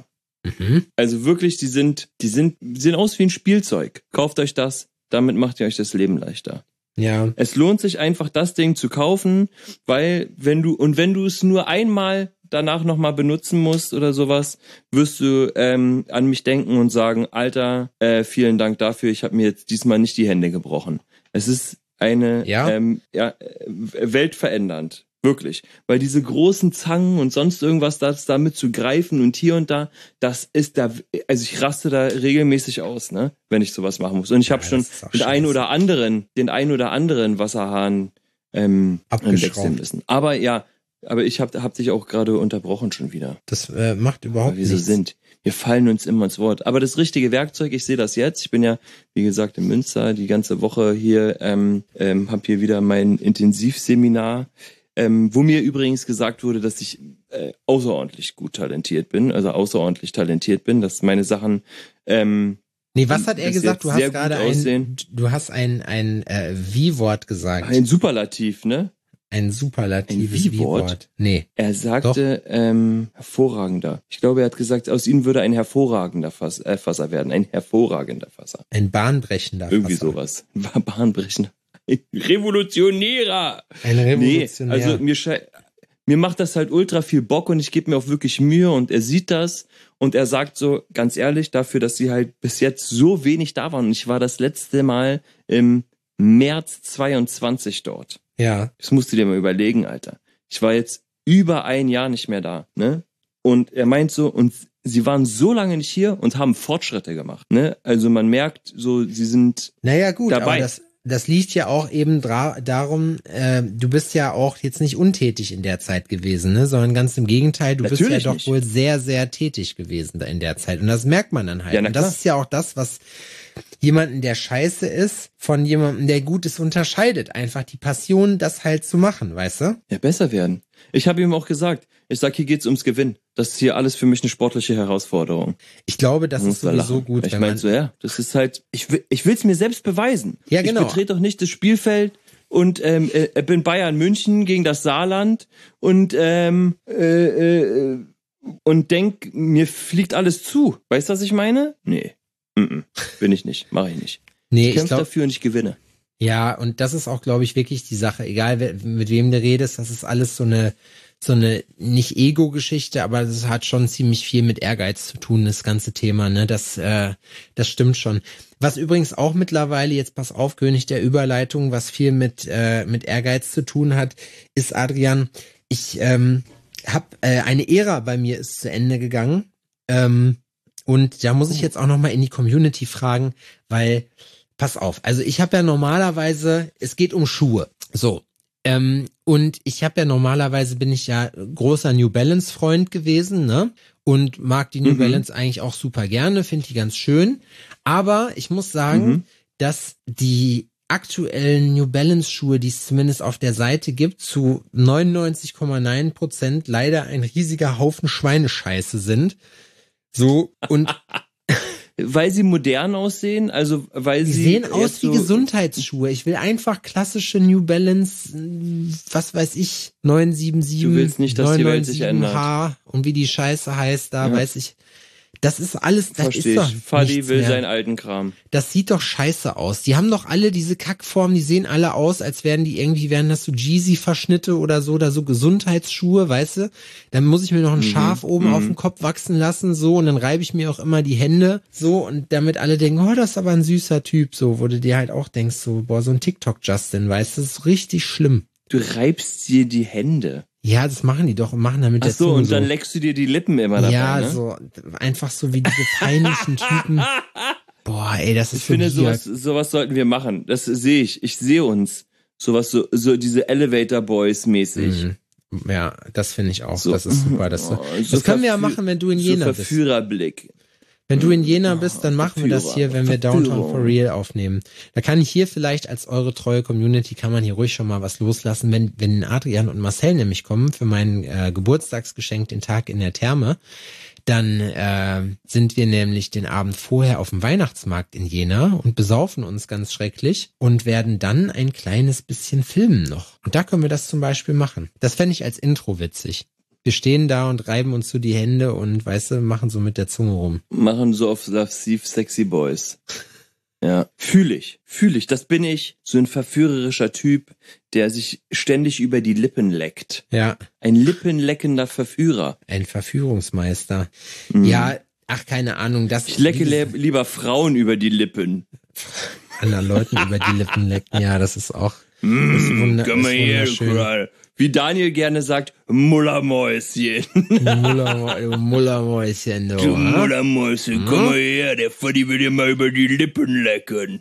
Mhm. Also wirklich, die sind, die sind, die sehen aus wie ein Spielzeug. Kauft euch das, damit macht ihr euch das Leben leichter. Ja. Es lohnt sich einfach, das Ding zu kaufen, weil wenn du, und wenn du es nur einmal danach nochmal benutzen musst oder sowas, wirst du ähm, an mich denken und sagen, Alter, äh, vielen Dank dafür, ich habe mir jetzt diesmal nicht die Hände gebrochen. Es ist eine Ja? Ähm, ja, äh, weltverändernd. Wirklich. Weil diese großen Zangen und sonst irgendwas, das damit zu greifen und hier und da, das ist da, also ich raste da regelmäßig aus, ne, wenn ich sowas machen muss. Und ich habe Ja, schon das ist auch den scheiße. einen oder anderen, den einen oder anderen Wasserhahn ähm, Abgeschraubt. wechseln müssen. Aber ja, aber ich habe hab dich auch gerade unterbrochen schon wieder. Das äh, macht überhaupt Weil wir so nichts. sind. Wir fallen uns immer ins Wort. Aber das richtige Werkzeug, ich sehe das jetzt. Ich bin ja, wie gesagt, in Münster die ganze Woche hier, ähm, ähm, habe hier wieder mein Intensivseminar, ähm, wo mir übrigens gesagt wurde, dass ich äh, außerordentlich gut talentiert bin, also außerordentlich talentiert bin, dass meine Sachen ähm, Nee, was hat er bis gesagt? jetzt Du sehr hast gut gerade ein, aussehen. du hast ein, ein äh, Wie-Wort gesagt. Ein Superlativ, ne? Ein superlatives Ein Wie-Wort? Wie-Wort. Nee. Er sagte, ähm, hervorragender. Ich glaube, er hat gesagt, aus ihnen würde ein hervorragender Fass, äh, Fasser werden. Ein hervorragender Fasser. Ein bahnbrechender Irgendwie Fasser. sowas. War bahnbrechender. Ein Revolutionärer. Ein Revolutionär. Nee, also mir, schei- mir macht das halt ultra viel Bock und ich gebe mir auch wirklich Mühe und er sieht das und er sagt so, ganz ehrlich, dafür, dass sie halt bis jetzt so wenig da waren und ich war das letzte Mal im März zweiundzwanzig dort. Ja. Das musst du dir mal überlegen, Alter. Ich war jetzt über ein Jahr nicht mehr da, ne? Und er meint so, und sie waren so lange nicht hier und haben Fortschritte gemacht, ne? Also man merkt so, sie sind Naja, gut, dabei. aber das, das liegt ja auch eben dra- darum, äh, du bist ja auch jetzt nicht untätig in der Zeit gewesen, ne? Sondern ganz im Gegenteil, du bist ja Natürlich doch nicht. wohl sehr, sehr tätig gewesen da in der Zeit. Und das merkt man dann halt. Ja, na und das klar. ist ja auch das, was jemanden, der scheiße ist, von jemandem, der gut ist, unterscheidet. Einfach die Passion, das halt zu machen, weißt du? ja besser werden. Ich habe ihm auch gesagt, ich sag, hier geht's ums Gewinn. Das ist hier alles für mich eine sportliche Herausforderung. Ich glaube, das Muss ist da sowieso lachen. gut, Ich wenn meine man, so, ja, das ist halt, ich will, ich will's mir selbst beweisen. Ja, genau. Ich betrete doch nicht das Spielfeld und ähm, äh, bin Bayern München gegen das Saarland und ähm, äh, äh, und denk, mir fliegt alles zu. Weißt du, was ich meine? Nee. Mm-mm. Bin ich nicht. Mache ich nicht. nee, Ich ich kämpfe glaube, dafür und ich gewinne. ja, und das ist auch, glaube ich, wirklich die Sache. Egal, wer, mit wem du redest, das ist alles so eine, so eine, nicht Ego-Geschichte, aber das hat schon ziemlich viel mit Ehrgeiz zu tun, das ganze Thema, ne, das, äh, das stimmt schon. Was übrigens auch mittlerweile, jetzt pass auf, König der Überleitung, was viel mit, äh, mit Ehrgeiz zu tun hat, ist, Adrian, ich, ähm, hab, äh, eine Ära bei mir ist zu Ende gegangen, ähm, und da muss ich jetzt auch noch mal in die Community fragen, weil, pass auf, also ich habe ja normalerweise, es geht um Schuhe, so, ähm, und ich habe ja normalerweise, bin ich ja großer New Balance Freund gewesen, ne, und mag die New Mhm. Balance eigentlich auch super gerne, finde die ganz schön, aber ich muss sagen, Mhm. dass die aktuellen New Balance Schuhe, die es zumindest auf der Seite gibt, zu neunundneunzig Komma neun Prozent leider ein riesiger Haufen Schweinescheiße sind, so, und Weil sie modern aussehen, also weil die sie sehen jetzt aus wie so, Gesundheitsschuhe. Ich will einfach klassische New Balance, äh, was weiß ich, neun sieben sieben, Du willst nicht, dass die Welt sich ändert. H und wie die Scheiße heißt, da Ja. weiß ich. Das ist alles, das verstehe ist doch ich. Fadi nichts will mehr. seinen alten Kram. Das sieht doch scheiße aus. Die haben doch alle diese Kackformen, die sehen alle aus, als wären die irgendwie, wären das so Jeezy-Verschnitte oder so, oder so Gesundheitsschuhe, weißt du? Dann muss ich mir noch ein Schaf oben mhm. auf den Kopf wachsen lassen, so, und dann reibe ich mir auch immer die Hände, so, und damit alle denken, oh, das ist aber ein süßer Typ, so, wo du dir halt auch denkst, so, boah, so ein TikTok-Justin, weißt du, das ist richtig schlimm. Du reibst dir die Hände. Ja, das machen die doch und machen damit Ach der so, Zunge und so. dann leckst du dir die Lippen immer dabei, Ja, ne? so, einfach so wie diese peinlichen Typen. Boah, ey, das ist Ich finde, so weird. sowas, sowas sollten wir machen. Das sehe ich. Ich sehe uns. Sowas, so, so diese Elevator Boys mäßig. Mhm. Ja, das finde ich auch. So. Das ist super. Das, Oh, das so können wir ja verführ- machen, wenn du in so Jena bist. Verführerblick. Wenn du in Jena bist, dann machen wir das Verführer. hier, wenn wir Downtown Verführung. for Real aufnehmen. Da kann ich hier vielleicht als eure treue Community, kann man hier ruhig schon mal was loslassen. Wenn, wenn Adrian und Marcel nämlich kommen für mein äh, Geburtstagsgeschenk, den Tag in der Therme, dann äh, sind wir nämlich den Abend vorher auf dem Weihnachtsmarkt in Jena und besaufen uns ganz schrecklich und werden dann ein kleines bisschen filmen noch. Und da können wir das zum Beispiel machen. Das fände ich als Intro witzig. Wir stehen da und reiben uns so die Hände und, weißt du, machen so mit der Zunge rum. Machen so auf Steve Sexy Boys. Ja, fühle ich, fühle ich. Das bin ich, so ein verführerischer Typ, der sich ständig über die Lippen leckt. Ja. Ein lippenleckender Verführer. Ein Verführungsmeister. Mhm. Ja, ach, keine Ahnung. Das Ich lecke le- lieber Frauen über die Lippen. Anderen Leuten über die Lippen lecken, ja, das ist auch das ist Mm, wunder- komm mal ist her, wunderschön. Kral. Wie Daniel gerne sagt, Mullermäuschen. Muller, Mullermäuschen, du. Du ha? Mullermäuschen, komm mal her, der Freddy will dir mal über die Lippen lecken.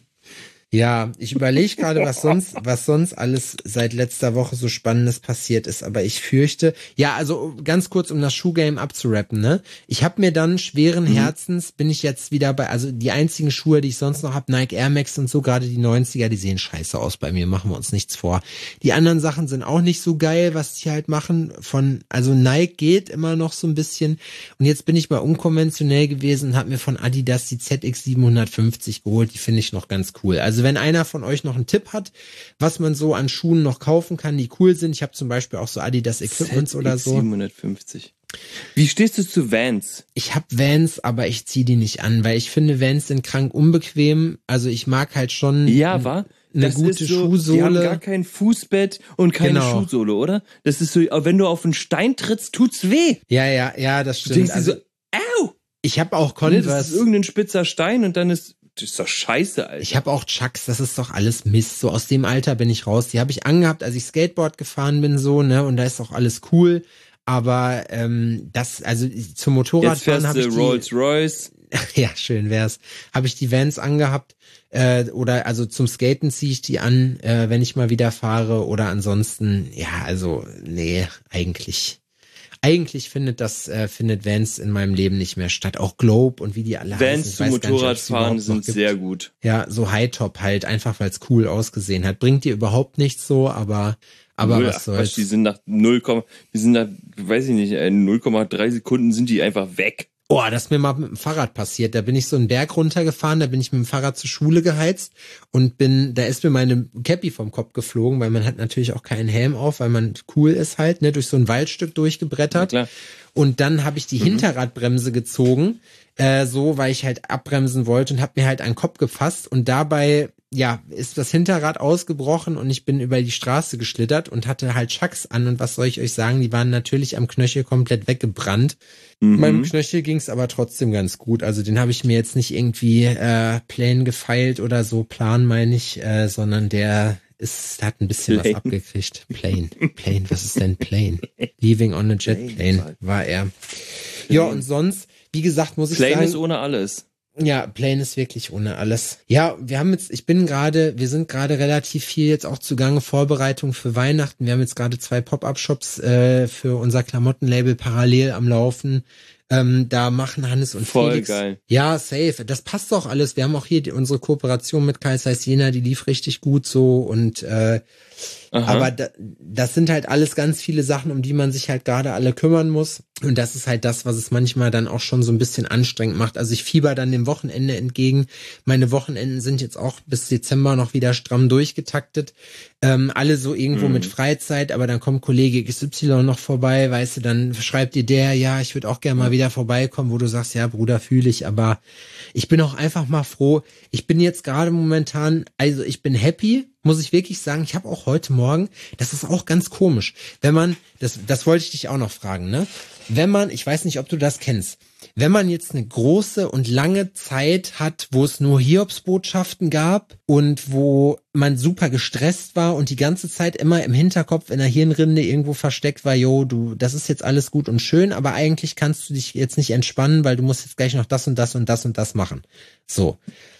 Ja, ich überlege gerade, was sonst, was sonst alles seit letzter Woche so Spannendes passiert ist, aber ich fürchte, ja, also ganz kurz, um das Schuhgame abzurappen, ne? Ich habe mir dann schweren Herzens, bin ich jetzt wieder bei, also die einzigen Schuhe, die ich sonst noch habe, Nike Air Max und so, gerade die neunziger, die sehen scheiße aus bei mir, machen wir uns nichts vor. Die anderen Sachen sind auch nicht so geil, was die halt machen, von, also Nike geht immer noch so ein bisschen und jetzt bin ich mal unkonventionell gewesen und habe mir von Adidas die Z X siebenhundertfünfzig geholt, die finde ich noch ganz cool. Also wenn einer von euch noch einen Tipp hat, was man so an Schuhen noch kaufen kann, die cool sind. Ich habe zum Beispiel auch so Adidas Equipments Z X oder so. siebenhundertfünfzig. Wie stehst du zu Vans? Ich habe Vans, aber ich ziehe die nicht an, weil ich finde, Vans sind krank unbequem. Also ich mag halt schon Ja, wa? eine Das gute ist so, Schuhsohle. Die haben gar kein Fußbett und keine Genau. Schuhsohle, oder? Das ist so, wenn du auf einen Stein trittst, tut's weh. Ja, ja, ja, das Du stimmt. denkst dir Also so, au! ich habe auch Ne, das Converse. ist irgendein spitzer Stein und dann ist, das ist doch scheiße, Alter. Ich habe auch Chucks, das ist doch alles Mist. So aus dem Alter bin ich raus. Die habe ich angehabt, als ich Skateboard gefahren bin, so, ne, und da ist auch alles cool. Aber ähm, das, also zum Jetzt Motorradfahren fährst habe ich du die, Rolls Royce. ja, schön wär's. Habe ich die Vans angehabt äh, oder also zum Skaten ziehe ich die an, äh, wenn ich mal wieder fahre oder ansonsten, ja, also nee, eigentlich eigentlich findet das äh, findet Vans in meinem Leben nicht mehr statt. Auch Globe und wie die alle heißen. Vans Ich zum weiß gar nicht, ob es die Motorradfahren überhaupt noch sind gibt. sehr gut. Ja, so High-Top halt, einfach weil es cool ausgesehen hat. Bringt dir überhaupt nichts so, aber aber Null, was ach, soll's. Quatsch, die sind nach null, die sind nach, weiß ich nicht, in null Komma drei Sekunden sind die einfach weg. Oh, das ist mir mal mit dem Fahrrad passiert. Da bin ich so einen Berg runtergefahren, da bin ich mit dem Fahrrad zur Schule geheizt und bin, da ist mir meine Cappy vom Kopf geflogen, weil man hat natürlich auch keinen Helm auf, weil man cool ist halt, ne, durch so ein Waldstück durchgebrettert. Ja, klar. Und dann habe ich die Mhm. Hinterradbremse gezogen, äh, so, weil ich halt abbremsen wollte und habe mir halt einen Kopf gefasst und dabei, ja, ist das Hinterrad ausgebrochen und ich bin über die Straße geschlittert und hatte halt Chucks an und was soll ich euch sagen, die waren natürlich am Knöchel komplett weggebrannt. Mhm. Meinem Knöchel ging's aber trotzdem ganz gut, also den habe ich mir jetzt nicht irgendwie äh, plain gefeilt oder so, plan meine ich, äh, sondern der ist, hat ein bisschen Plain. was abgekriegt. Plain. Plain, was ist denn plain? Leaving on a jet plane war er. Ja, und sonst, wie gesagt, muss ich Plain sagen. ist ohne alles. Ja, Plain ist wirklich ohne alles. Ja, wir haben jetzt, ich bin gerade, wir sind gerade relativ viel jetzt auch zugange, Vorbereitung für Weihnachten. Wir haben jetzt gerade zwei Pop-Up-Shops äh, für unser Klamottenlabel parallel am Laufen. Ähm, da machen Hannes und Voll Felix. geil. Ja, safe. Das passt doch alles. Wir haben auch hier die, unsere Kooperation mit Kai Zeiss Jena, die lief richtig gut so und äh, Aha. aber da, das sind halt alles ganz viele Sachen, um die man sich halt gerade alle kümmern muss. Und das ist halt das, was es manchmal dann auch schon so ein bisschen anstrengend macht. Also ich fieber dann dem Wochenende entgegen. Meine Wochenenden sind jetzt auch bis Dezember noch wieder stramm durchgetaktet. Ähm, alle so irgendwo Mhm. mit Freizeit, aber dann kommt Kollege X Y noch vorbei, weißt du, dann schreibt dir der, ja, ich würde auch gerne mal wieder vorbeikommen, wo du sagst, ja, Bruder, fühle ich, aber ich bin auch einfach mal froh. Ich bin jetzt gerade momentan, also ich bin happy, muss ich wirklich sagen. Ich habe auch heute Morgen, das ist auch ganz komisch, wenn man, das, das wollte ich dich auch noch fragen, ne? Wenn man, ich weiß nicht, ob du das kennst, wenn man jetzt eine große und lange Zeit hat, wo es nur Hiobsbotschaften gab und wo man super gestresst war und die ganze Zeit immer im Hinterkopf in der Hirnrinde irgendwo versteckt war, jo, du, das ist jetzt alles gut und schön, aber eigentlich kannst du dich jetzt nicht entspannen, weil du musst jetzt gleich noch das und das und das und das machen. So.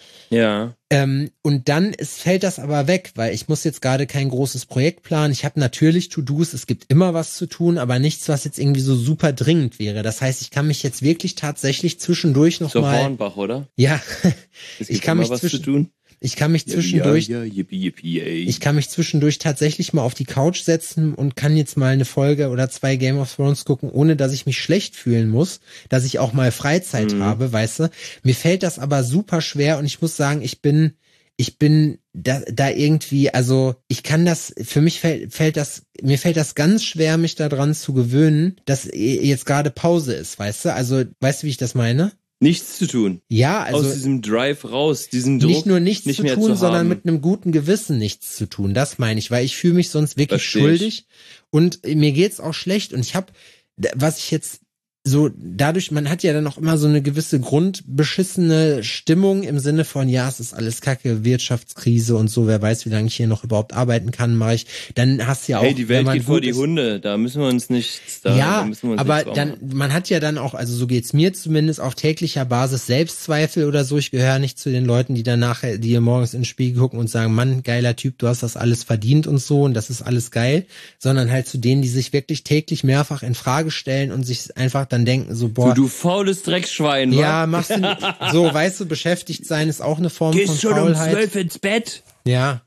Ja. Ähm, und dann ist, fällt das aber weg, weil ich muss jetzt gerade kein großes Projekt planen. Ich habe natürlich To-Dos, es gibt immer was zu tun, aber nichts, was jetzt irgendwie so super dringend wäre. Das heißt, ich kann mich jetzt wirklich tatsächlich zwischendurch noch Zur mal, Hornbach, oder? ja, Es ich gibt kann immer mich was zwischen, zu tun. ich kann mich zwischendurch, Ja, ja, yippie, yippie, ey. ich kann mich zwischendurch tatsächlich mal auf die Couch setzen und kann jetzt mal eine Folge oder zwei Game of Thrones gucken, ohne dass ich mich schlecht fühlen muss, dass ich auch mal Freizeit Mhm. habe, weißt du. Mir fällt das aber super schwer und ich muss sagen, ich bin ich bin da, da irgendwie, also ich kann das, für mich fällt, fällt das, mir fällt das ganz schwer, mich daran zu gewöhnen, dass jetzt gerade Pause ist, weißt du? Also, weißt du, wie ich das meine? Nichts zu tun. Ja, also. Aus diesem Drive raus, diesen Druck. Nicht nur nichts nicht zu mehr tun, zu sondern haben. mit einem guten Gewissen nichts zu tun. Das meine ich, weil ich fühle mich sonst wirklich Versteh schuldig und mir geht's auch schlecht und ich habe, was ich jetzt so dadurch, man hat ja dann auch immer so eine gewisse grundbeschissene Stimmung im Sinne von, ja, es ist alles Kacke, Wirtschaftskrise und so, wer weiß, wie lange ich hier noch überhaupt arbeiten kann, mache ich. Dann hast du ja auch, hey, die Welt wenn man geht vor gut die ist, Hunde, da müssen wir uns nicht, da, da ja, müssen wir uns aber nichts dann, machen. man hat ja dann auch, also so geht's mir zumindest auf täglicher Basis Selbstzweifel oder so. Ich gehöre nicht zu den Leuten, die dann nachher, die morgens ins Spiegel gucken und sagen, Mann, geiler Typ, du hast das alles verdient und so und das ist alles geil, sondern halt zu denen, die sich wirklich täglich mehrfach in Frage stellen und sich einfach dann denken, so, boah, Du, du faules Drecksschwein, ja, wa? machst du nicht, so, weißt du, beschäftigt sein ist auch eine Form Gehst von schon um Faulheit. zwölf ins Bett. Ja,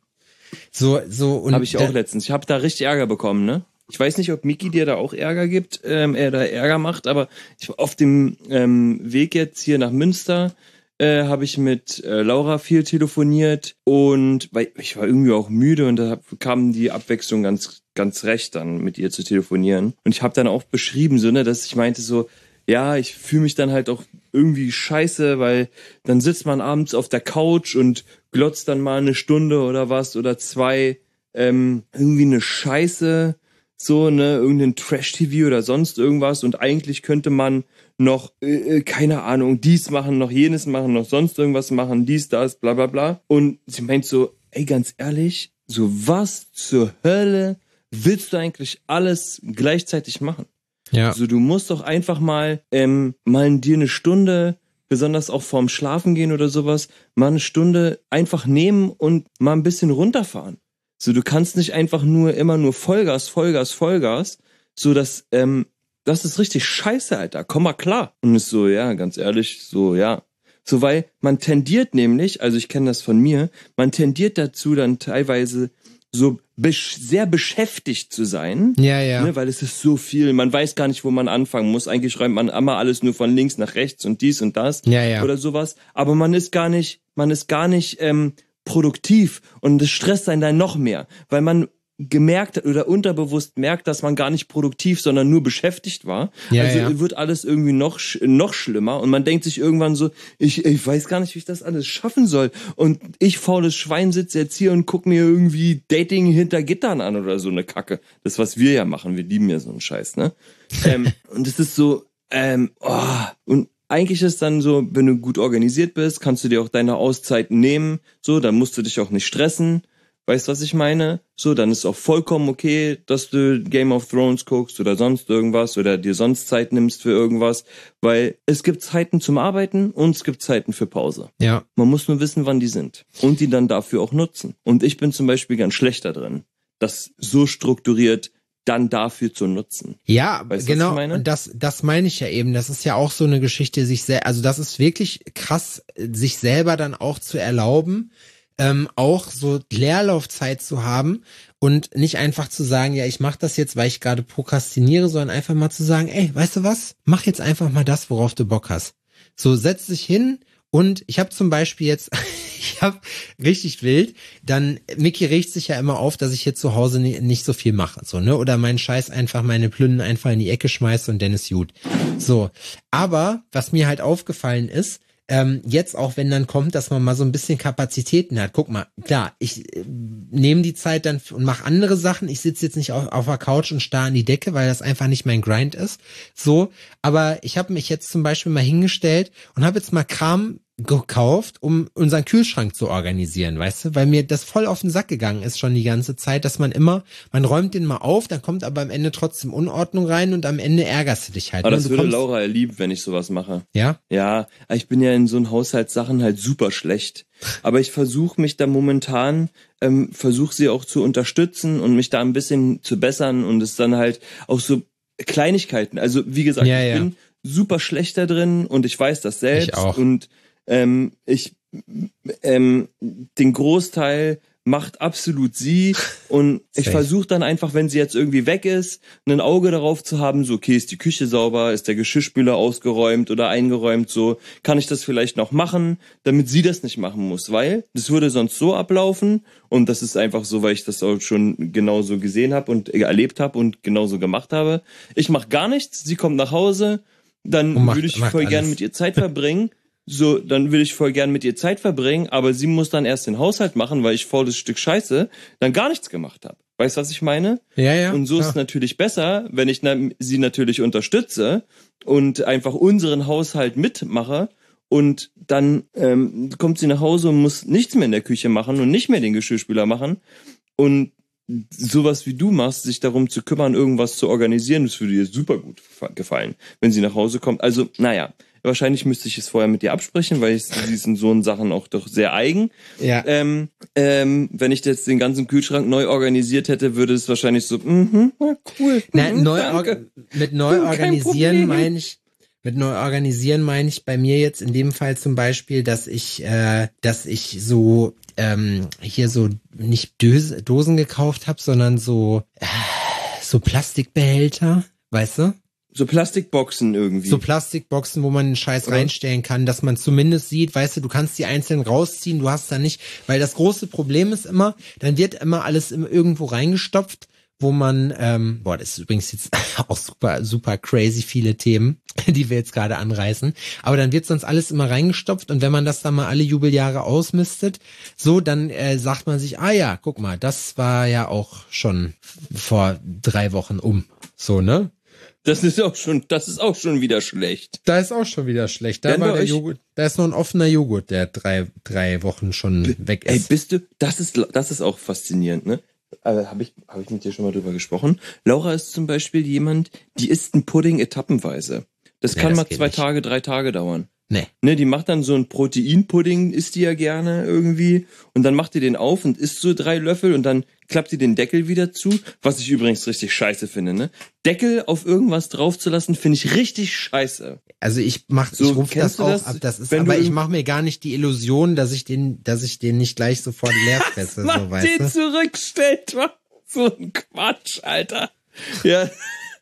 so, so und Habe ich da, auch letztens. Ich habe da richtig Ärger bekommen, ne? Ich weiß nicht, ob Miki dir da auch Ärger gibt, ähm, er da Ärger macht, aber ich auf dem ähm, Weg jetzt hier nach Münster äh, habe ich mit äh, Laura viel telefoniert und weil ich war irgendwie auch müde und da kam die Abwechslung ganz ganz recht dann mit ihr zu telefonieren und ich habe dann auch beschrieben so, ne, dass ich meinte so, ja, ich fühle mich dann halt auch irgendwie scheiße, weil dann sitzt man abends auf der Couch und glotzt dann mal eine Stunde oder was oder zwei ähm, irgendwie eine Scheiße, so, ne, irgendein Trash-T V oder sonst irgendwas und eigentlich könnte man noch, äh, keine Ahnung, dies machen, noch jenes machen, noch sonst irgendwas machen, dies, das, bla bla bla. Und sie meint so, ey, ganz ehrlich, so was zur Hölle willst du eigentlich alles gleichzeitig machen? ja, Also du musst doch einfach mal, ähm, mal dir eine Stunde, besonders auch vorm Schlafen gehen oder sowas, mal eine Stunde einfach nehmen und mal ein bisschen runterfahren. So, du kannst nicht einfach nur immer nur Vollgas, Vollgas, Vollgas, so dass, ähm, das ist richtig scheiße, Alter, komm mal klar. Und ist so, ja, ganz ehrlich, so, ja. So, weil man tendiert nämlich, also ich kenne das von mir, man tendiert dazu dann teilweise so besch- sehr beschäftigt zu sein, ja, ja, ne, weil es ist so viel, man weiß gar nicht, wo man anfangen muss. Eigentlich räumt man immer alles nur von links nach rechts und dies und das ja, ja, oder sowas. Aber man ist gar nicht, man ist gar nicht ähm, produktiv und es stresst einen dann noch mehr, weil man gemerkt hat oder unterbewusst merkt, dass man gar nicht produktiv, sondern nur beschäftigt war. Ja, also ja. wird alles irgendwie noch sch- noch schlimmer und man denkt sich irgendwann so, ich, ich weiß gar nicht, wie ich das alles schaffen soll. Und ich, faules Schwein, sitze jetzt hier und guck mir irgendwie Dating hinter Gittern an oder so eine Kacke. Das, was wir ja machen, wir lieben ja so einen Scheiß, ne? ähm, und es ist so, ähm, oh, und eigentlich ist dann so, wenn du gut organisiert bist, kannst du dir auch deine Auszeiten nehmen, so, dann musst du dich auch nicht stressen. Weißt du, was ich meine? So, dann ist auch vollkommen okay, dass du Game of Thrones guckst oder sonst irgendwas oder dir sonst Zeit nimmst für irgendwas, weil es gibt Zeiten zum Arbeiten und es gibt Zeiten für Pause. ja. Man muss nur wissen, wann die sind und die dann dafür auch nutzen. Und ich bin zum Beispiel ganz schlecht da drin, das so strukturiert dann dafür zu nutzen. Ja, Weißt du, was genau. ich meine? Und das, das meine ich ja eben. Das ist ja auch so eine Geschichte, sich sehr, also das ist wirklich krass, sich selber dann auch zu erlauben, ähm, auch so Leerlaufzeit zu haben und nicht einfach zu sagen, ja, ich mache das jetzt, weil ich gerade prokrastiniere, sondern einfach mal zu sagen, ey, weißt du was? Mach jetzt einfach mal das, worauf du Bock hast. So, setz dich hin. Und ich habe zum Beispiel jetzt, ich habe richtig wild, dann, Micky regt sich ja immer auf, dass ich hier zu Hause nie, nicht so viel mache, so, ne, oder meinen Scheiß einfach, meine Plünnen einfach in die Ecke schmeiße und dann ist gut. So, aber, was mir halt aufgefallen ist, ähm, jetzt auch, wenn dann kommt, dass man mal so ein bisschen Kapazitäten hat. Guck mal, klar, ich äh, nehme die Zeit dann und mache andere Sachen. Ich sitze jetzt nicht auf, auf der Couch und starre in die Decke, weil das einfach nicht mein Grind ist. So, aber ich habe mich jetzt zum Beispiel mal hingestellt und habe jetzt mal Kram gekauft, um unseren Kühlschrank zu organisieren, weißt du, weil mir das voll auf den Sack gegangen ist schon die ganze Zeit, dass man immer, man räumt den mal auf, dann kommt aber am Ende trotzdem Unordnung rein und am Ende ärgerst du dich halt. Aber ne? das Du würde kommst, Laura lieben, wenn ich sowas mache. ja? Ja, ich bin ja in so einen Haushaltssachen halt super schlecht. Aber ich versuche mich da momentan, ähm, versuche sie auch zu unterstützen und mich da ein bisschen zu bessern und es dann halt auch so Kleinigkeiten. Also wie gesagt, Ja, ich ja. bin super schlecht da drin und ich weiß das selbst. Ich auch. Und ähm, ich ähm, den Großteil macht absolut sie und ich versuche dann einfach, wenn sie jetzt irgendwie weg ist, ein Auge darauf zu haben, so okay, ist die Küche sauber, ist der Geschirrspüler ausgeräumt oder eingeräumt, so kann ich das vielleicht noch machen, damit sie das nicht machen muss, weil das würde sonst so ablaufen und das ist einfach so, weil ich das auch schon genauso gesehen habe und erlebt habe und genauso gemacht habe. Ich mache gar nichts, sie kommt nach Hause, dann macht, würde ich voll alles. gern mit ihr Zeit verbringen. So, dann will ich voll gern mit ihr Zeit verbringen, aber sie muss dann erst den Haushalt machen, weil ich faules Stück Scheiße dann gar nichts gemacht habe. Weißt du, was ich meine? Ja, ja. Und so klar. Ist es natürlich besser, wenn ich na, sie natürlich unterstütze und einfach unseren Haushalt mitmache und dann ähm, kommt sie nach Hause und muss nichts mehr in der Küche machen und nicht mehr den Geschirrspüler machen und sowas wie du machst, sich darum zu kümmern, irgendwas zu organisieren, das würde ihr super gut gefallen, wenn sie nach Hause kommt. Also, naja, wahrscheinlich müsste ich es vorher mit dir absprechen, weil ich, sie ist in so einen Sachen auch doch sehr eigen. Ja. Ähm, ähm, wenn ich jetzt den ganzen Kühlschrank neu organisiert hätte, würde es wahrscheinlich so, mhm, ja, cool. Na, mhm, neu orga- mit neu organisieren meine ich, mit neu organisieren meine ich bei mir jetzt in dem Fall zum Beispiel, dass ich, äh, dass ich so ähm, hier so nicht Döse, Dosen gekauft habe, sondern so äh, so Plastikbehälter, weißt du? So Plastikboxen irgendwie. So Plastikboxen, wo man den Scheiß ja. reinstellen kann, dass man zumindest sieht, weißt du, du kannst die einzeln rausziehen, du hast da nicht, weil das große Problem ist immer, dann wird immer alles irgendwo reingestopft, wo man, ähm, boah, das ist übrigens jetzt auch super, super crazy viele Themen, die wir jetzt gerade anreißen, aber dann wird sonst alles immer reingestopft und wenn man das dann mal alle Jubeljahre ausmistet, so, dann äh, sagt man sich, ah ja, guck mal, das war ja auch schon vor drei Wochen um, so, ne? Das ist auch schon, das ist auch schon wieder schlecht. Da ist auch schon wieder schlecht. Da war der Joghurt, da ist noch ein offener Joghurt, der drei, drei Wochen schon weg ist. Ey, bist du, das ist, das ist auch faszinierend, ne? Also, habe ich, habe ich mit dir schon mal drüber gesprochen. Laura ist zum Beispiel jemand, die isst einen Pudding etappenweise. Das Nee, kann das mal zwei nicht. Tage, drei Tage dauern. Nee. Ne, die macht dann so einen Proteinpudding, isst die ja gerne irgendwie. Und dann macht die den auf und isst so drei Löffel und dann klappt die den Deckel wieder zu. Was ich übrigens richtig scheiße finde, ne? Deckel auf irgendwas draufzulassen, finde ich richtig scheiße. Also ich mach, So, ich rufe das kennst du auch das? ab. Das ist, Wenn du aber ich irgend- mache mir gar nicht die Illusion, dass ich den, dass ich den nicht gleich sofort leer fresse, Mach so weißt den du. zurückstellt, wa? So ein Quatsch, Alter. Ja.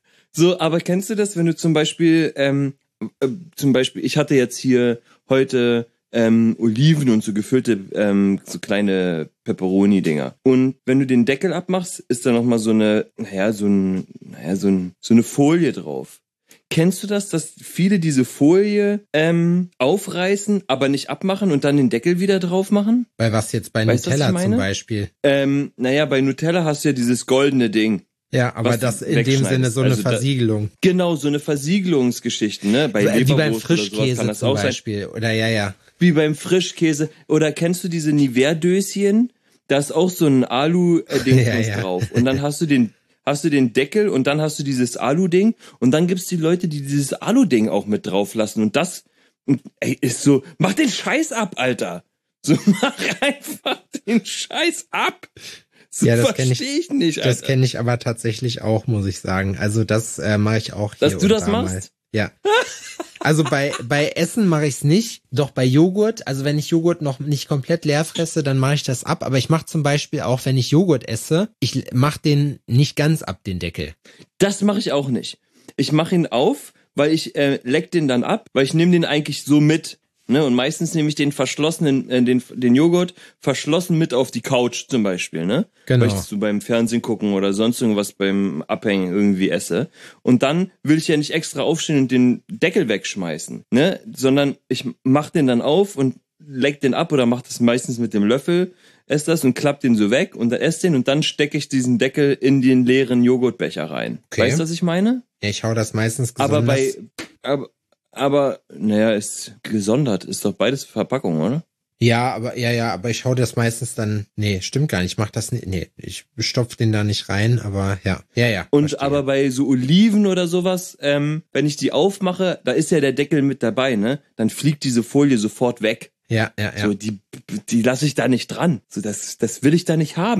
So, aber kennst du das, wenn du zum Beispiel, ähm, äh, zum Beispiel, ich hatte jetzt hier heute ähm, Oliven und so gefüllte, ähm, so kleine Pepperoni-Dinger. Und wenn du den Deckel abmachst, ist da nochmal so eine, naja, so ein, naja, so ein, so eine Folie drauf. Kennst du das, dass viele diese Folie ähm, aufreißen, aber nicht abmachen und dann den Deckel wieder drauf machen? Bei was jetzt bei Weißt du, was Nutella ich meine? zum Beispiel. Ähm, naja, bei Nutella hast du ja dieses goldene Ding. Ja, aber Was das du in dem wegschneidest. Sinne so eine Also da- Versiegelung. Genau, so eine Versiegelungsgeschichte, ne? Bei Wie beim Leberwurst oder sowas Frischkäse kann das zum auch sein. Beispiel. Oder ja, ja. Wie beim Frischkäse. Oder kennst du diese Nivea-Döschen? Da ist auch so ein Alu-Ding Ja, ja. drauf. Und dann hast du den, hast du den Deckel und dann hast du dieses Alu-Ding. Und dann gibt's die Leute, die dieses Alu-Ding auch mit drauf lassen. Und das, und, ey, ist so, mach den Scheiß ab, Alter. So, mach einfach den Scheiß ab. So Ja, das kenn ich- verstehe ich nicht, Alter. Das kenne ich aber tatsächlich auch, muss ich sagen. Also das äh, mache ich auch hier Dass du und das da mal. machst? Ja. Also bei bei Essen mache ich es nicht, doch bei Joghurt, also wenn ich Joghurt noch nicht komplett leer fresse, dann mache ich das ab. Aber ich mache zum Beispiel auch, wenn ich Joghurt esse, ich mache den nicht ganz ab, den Deckel. Das mache ich auch nicht. Ich mache ihn auf, weil ich äh, leck den dann ab, weil ich nehme den eigentlich so mit. Ne? Und meistens nehme ich den verschlossenen, äh, den, den Joghurt verschlossen mit auf die Couch zum Beispiel, ne? Genau. Weil ich das so beim Fernsehen gucken oder sonst irgendwas beim Abhängen irgendwie esse. Und dann will ich ja nicht extra aufstehen und den Deckel wegschmeißen, ne? Sondern ich mach den dann auf und leck den ab oder mach das meistens mit dem Löffel, esse das und klapp den so weg und dann esse den und dann stecke ich diesen Deckel in den leeren Joghurtbecher rein. Okay. Weißt du, was ich meine? Ja, ich hau das meistens Aber besonders. bei, aber, aber, naja, ist gesondert, ist doch beides Verpackung, oder? Ja, aber ja, ja, aber ich hau das meistens dann. Nee, stimmt gar nicht. Ich mach das nicht. Nee, ich stopf den da nicht rein, aber ja. Ja, ja. Und verstehe. aber bei so Oliven oder sowas, ähm, wenn ich die aufmache, da ist ja der Deckel mit dabei, ne? Dann fliegt diese Folie sofort weg. Ja, ja, ja. So, die, die lasse ich da nicht dran. So, das, das will ich da nicht haben.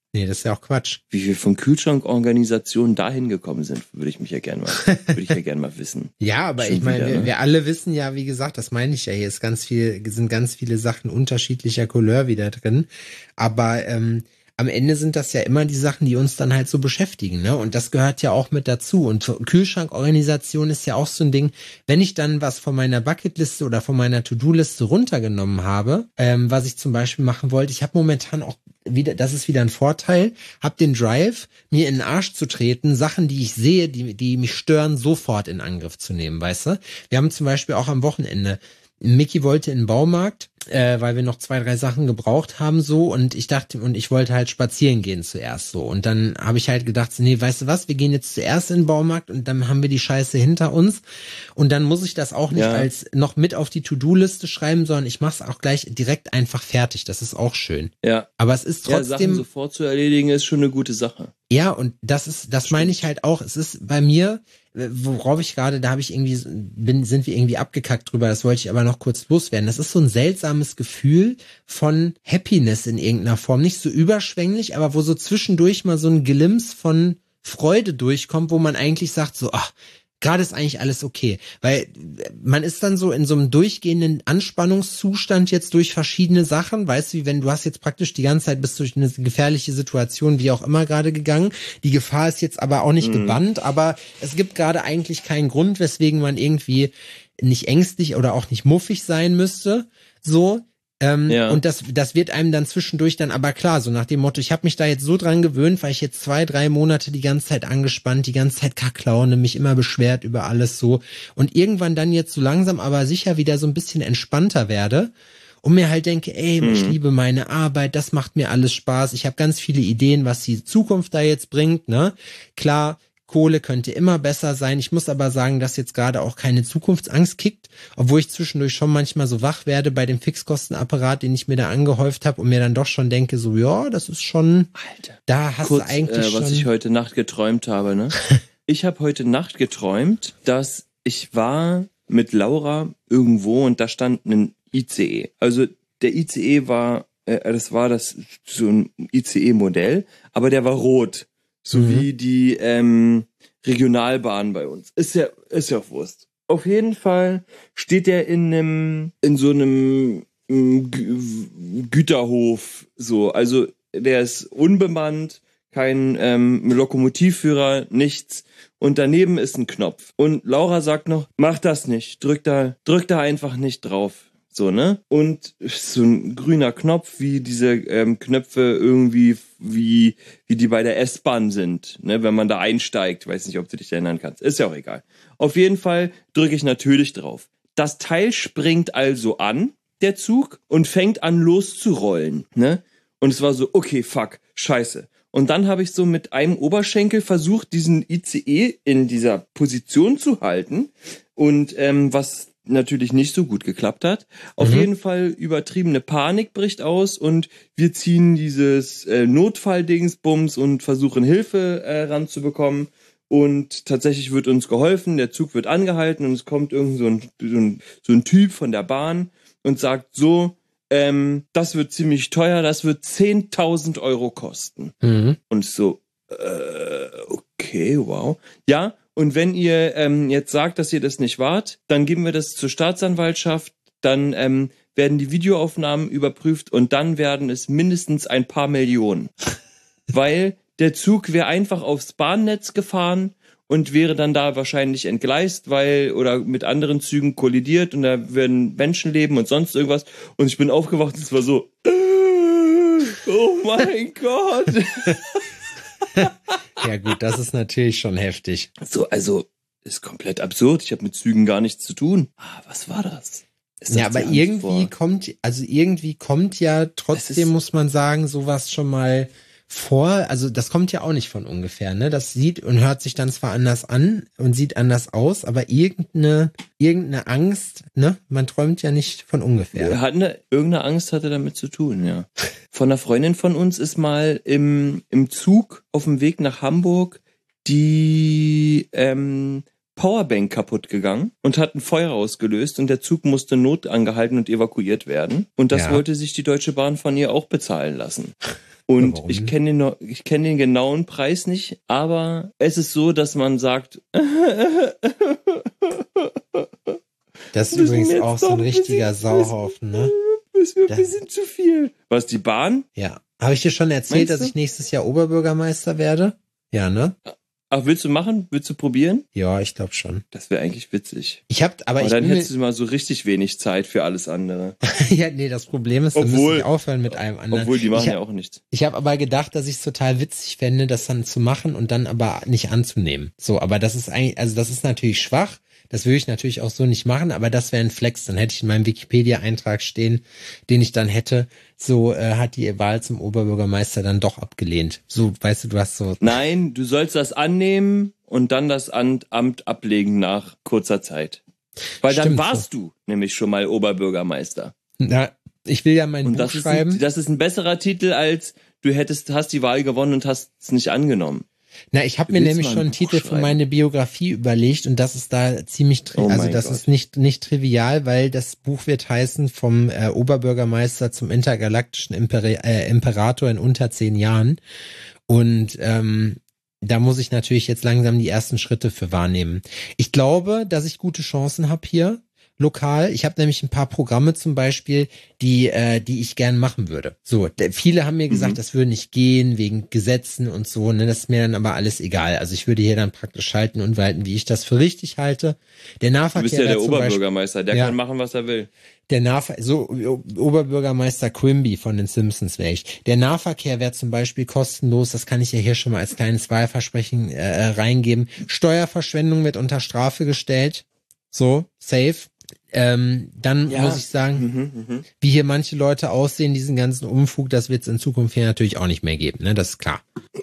Nee, das ist ja auch Quatsch. Wie wir von Kühlschrankorganisationen dahin gekommen sind, würde ich mich ja gerne mal, würde ich ja gerne mal wissen. Ja, aber Schon ich meine, wieder, wir, ne? wir alle wissen ja, wie gesagt, das meine ich ja, hier ist ganz viel, sind ganz viele Sachen unterschiedlicher Couleur wieder drin. Aber ähm, am Ende sind das ja immer die Sachen, die uns dann halt so beschäftigen, ne? Und das gehört ja auch mit dazu. Und Kühlschrankorganisation ist ja auch so ein Ding, wenn ich dann was von meiner Bucketliste oder von meiner To-Do-Liste runtergenommen habe, ähm, was ich zum Beispiel machen wollte, ich habe momentan auch wieder, das ist wieder ein Vorteil, habe den Drive, mir in den Arsch zu treten, Sachen, die ich sehe, die, die mich stören, sofort in Angriff zu nehmen, weißt du? Wir haben zum Beispiel auch am Wochenende, Micky wollte in den Baumarkt, äh, weil wir noch zwei, drei Sachen gebraucht haben so und ich dachte, und ich wollte halt spazieren gehen zuerst so und dann habe ich halt gedacht, so, nee, weißt du was, wir gehen jetzt zuerst in den Baumarkt und dann haben wir die Scheiße hinter uns und dann muss ich das auch nicht Ja. als noch mit auf die To-Do-Liste schreiben, sondern ich mach's auch gleich direkt einfach fertig, das ist auch schön. Ja. Aber es ist Ja, Sachen trotzdem, sofort zu erledigen ist schon eine gute Sache. ja, und das ist, das meine ich halt auch. Es ist bei mir, worauf ich gerade, da habe ich irgendwie, bin, sind wir irgendwie abgekackt drüber, das wollte ich aber noch kurz loswerden. Das ist so ein seltsames Gefühl von Happiness in irgendeiner Form. Nicht so überschwänglich, aber wo so zwischendurch mal so ein Glimps von Freude durchkommt, wo man eigentlich sagt so, ach, gerade ist eigentlich alles okay, weil man ist dann so in so einem durchgehenden Anspannungszustand jetzt durch verschiedene Sachen, weißt du, wie wenn du hast jetzt praktisch die ganze Zeit bist durch eine gefährliche Situation, wie auch immer gerade gegangen, die Gefahr ist jetzt aber auch nicht Mhm. gebannt, aber es gibt gerade eigentlich keinen Grund, weswegen man irgendwie nicht ängstlich oder auch nicht muffig sein müsste, so. Ähm, Ja. Und das, das wird einem dann zwischendurch dann aber klar, so nach dem Motto, ich habe mich da jetzt so dran gewöhnt, weil ich jetzt zwei, drei Monate die ganze Zeit angespannt, die ganze Zeit Kacklaune, mich immer beschwert über alles so und irgendwann dann jetzt so langsam aber sicher wieder so ein bisschen entspannter werde und mir halt denke, ey, Mhm. ich liebe meine Arbeit, das macht mir alles Spaß, ich habe ganz viele Ideen, was die Zukunft da jetzt bringt, ne? Klar, Kohle könnte immer besser sein. Ich muss aber sagen, dass jetzt gerade auch keine Zukunftsangst kickt, obwohl ich zwischendurch schon manchmal so wach werde bei dem Fixkostenapparat, den ich mir da angehäuft habe und mir dann doch schon denke, so ja, das ist schon, Alter. da hast Kurz, du eigentlich äh, was schon... ich heute Nacht geträumt habe, ne? Ich habe heute Nacht geträumt, dass ich war mit Laura irgendwo und da stand ein I C E. Also der I C E war, äh, das war das so ein I C E-Modell, aber der war rot. So Mhm. wie die ähm, Regionalbahn bei uns. Ist ja, ist ja auch Wurst. Auf jeden Fall steht der in einem, in so einem ähm, Gü- Güterhof, so. Also der ist unbemannt, kein ähm, Lokomotivführer, nichts. Und daneben ist ein Knopf. Und Laura sagt noch, mach das nicht, drück da, drück da einfach nicht drauf. So, ne? Und so ein grüner Knopf, wie diese ähm, Knöpfe irgendwie, wie, wie die bei der S-Bahn sind, ne? Wenn man da einsteigt. Weiß nicht, ob du dich erinnern kannst. Ist ja auch egal. Auf jeden Fall drücke ich natürlich drauf. Das Teil springt also an, der Zug, und fängt an loszurollen, ne? Und es war so, okay, fuck, scheiße. Und dann habe ich so mit einem Oberschenkel versucht, diesen I C E in dieser Position zu halten. Und ähm, was natürlich nicht so gut geklappt hat. Auf Mhm. jeden Fall übertriebene Panik bricht aus und wir ziehen dieses äh, Notfalldingsbums und versuchen Hilfe äh, ranzubekommen. Und tatsächlich wird uns geholfen, der Zug wird angehalten und es kommt irgend so ein, so ein, so ein Typ von der Bahn und sagt so, ähm, das wird ziemlich teuer, das wird zehntausend Euro kosten. Mhm. Und so, äh, okay, wow. Ja, und wenn ihr ähm, jetzt sagt, dass ihr das nicht wart, dann geben wir das zur Staatsanwaltschaft, dann ähm, werden die Videoaufnahmen überprüft und dann werden es mindestens ein paar Millionen. Weil der Zug wäre einfach aufs Bahnnetz gefahren und wäre dann da wahrscheinlich entgleist, weil, oder mit anderen Zügen kollidiert und da werden Menschenleben und sonst irgendwas. Und ich bin aufgewacht und es war so, oh mein Gott. Ja gut, das ist natürlich schon heftig. So, also, ist komplett absurd. Ich habe mit Zügen gar nichts zu tun. Ah, was war das? Ist das Ja, aber die Angst irgendwie vor- kommt, also irgendwie kommt ja Es trotzdem, ist- muss man sagen, sowas schon mal vor. Also das kommt ja auch nicht von ungefähr, ne? Das sieht und hört sich dann zwar anders an und sieht anders aus, aber irgendeine, irgendeine Angst, ne? Man träumt ja nicht von ungefähr. Hat eine, irgendeine Angst hatte damit zu tun, ja. Von einer Freundin von uns ist mal im, im Zug auf dem Weg nach Hamburg die ähm, Powerbank kaputt gegangen und hat ein Feuer ausgelöst und der Zug musste notangehalten und evakuiert werden. Und das Ja. wollte sich die Deutsche Bahn von ihr auch bezahlen lassen. Und Warum? ich kenne den, ich kenn den genauen Preis nicht, aber es ist so, dass man sagt, Das ist müssen übrigens jetzt auch so ein doch ein richtiger bisschen- Sauhaufen, ne? das ist mir Da- ein bisschen zu viel. Was, die Bahn? Ja. Habe ich dir schon erzählt, Meinst dass du? ich nächstes Jahr Oberbürgermeister werde? Ja, ne? Ach, willst du machen? Willst du probieren? Ja, ich glaube schon. Das wäre eigentlich witzig. Ich hab, aber Aber ich dann bin mir, hättest du mal so richtig wenig Zeit für alles andere. ja, nee, das Problem ist, dann müsste Obwohl- ich aufhören mit einem anderen. Obwohl, die machen ich ja auch nichts. Ich habe aber gedacht, dass ich es total witzig fände, das dann zu machen und dann aber nicht anzunehmen. So, aber das ist eigentlich, also das ist natürlich schwach. Das würde ich natürlich auch so nicht machen, aber das wäre ein Flex. Dann hätte ich in meinem Wikipedia-Eintrag stehen, den ich dann hätte. So äh, hat die Wahl zum Oberbürgermeister dann doch abgelehnt. So, weißt du, du hast so. Nein, du sollst das annehmen und dann das Amt Amt ablegen nach kurzer Zeit. Weil dann Stimmt, warst du nämlich schon mal Oberbürgermeister. Na, ich will ja mein Und Buch das ist, schreiben. ein, das ist ein besserer Titel, als du hättest, hast die Wahl gewonnen und hast es nicht angenommen. Na, ich habe Du mir willst nämlich mal schon ein einen Buch Titel für schreiben. meine Biografie überlegt und das ist da ziemlich, tri Oh also mein das Gott. ist nicht nicht trivial, weil das Buch wird heißen vom äh, Oberbürgermeister zum intergalaktischen Imperi äh, Imperator in unter zehn Jahren und ähm, da muss ich natürlich jetzt langsam die ersten Schritte für wahrnehmen. Ich glaube, dass ich gute Chancen habe hier lokal. Ich habe nämlich ein paar Programme zum Beispiel, die äh, die ich gern machen würde. So, d- viele haben mir gesagt, Mhm. das würde nicht gehen wegen Gesetzen und so. Ne, das ist mir dann aber alles egal. Also ich würde hier dann praktisch schalten und walten, wie ich das für richtig halte. Der Du Nahverkehr bist ja der wäre zum Beispiel, Oberbürgermeister, der Ja. kann machen, was er will. der Nahver so O- Oberbürgermeister Quimby von den Simpsons wäre ich. Der Nahverkehr wäre zum Beispiel kostenlos. Das kann ich ja hier schon mal als kleines Wahlversprechen äh, reingeben. Steuerverschwendung wird unter Strafe gestellt. So, safe. Ähm, dann Ja. muss ich sagen, Mhm, mhm. wie hier manche Leute aussehen, diesen ganzen Umfug, das wird es in Zukunft hier natürlich auch nicht mehr geben, ne? Das ist klar.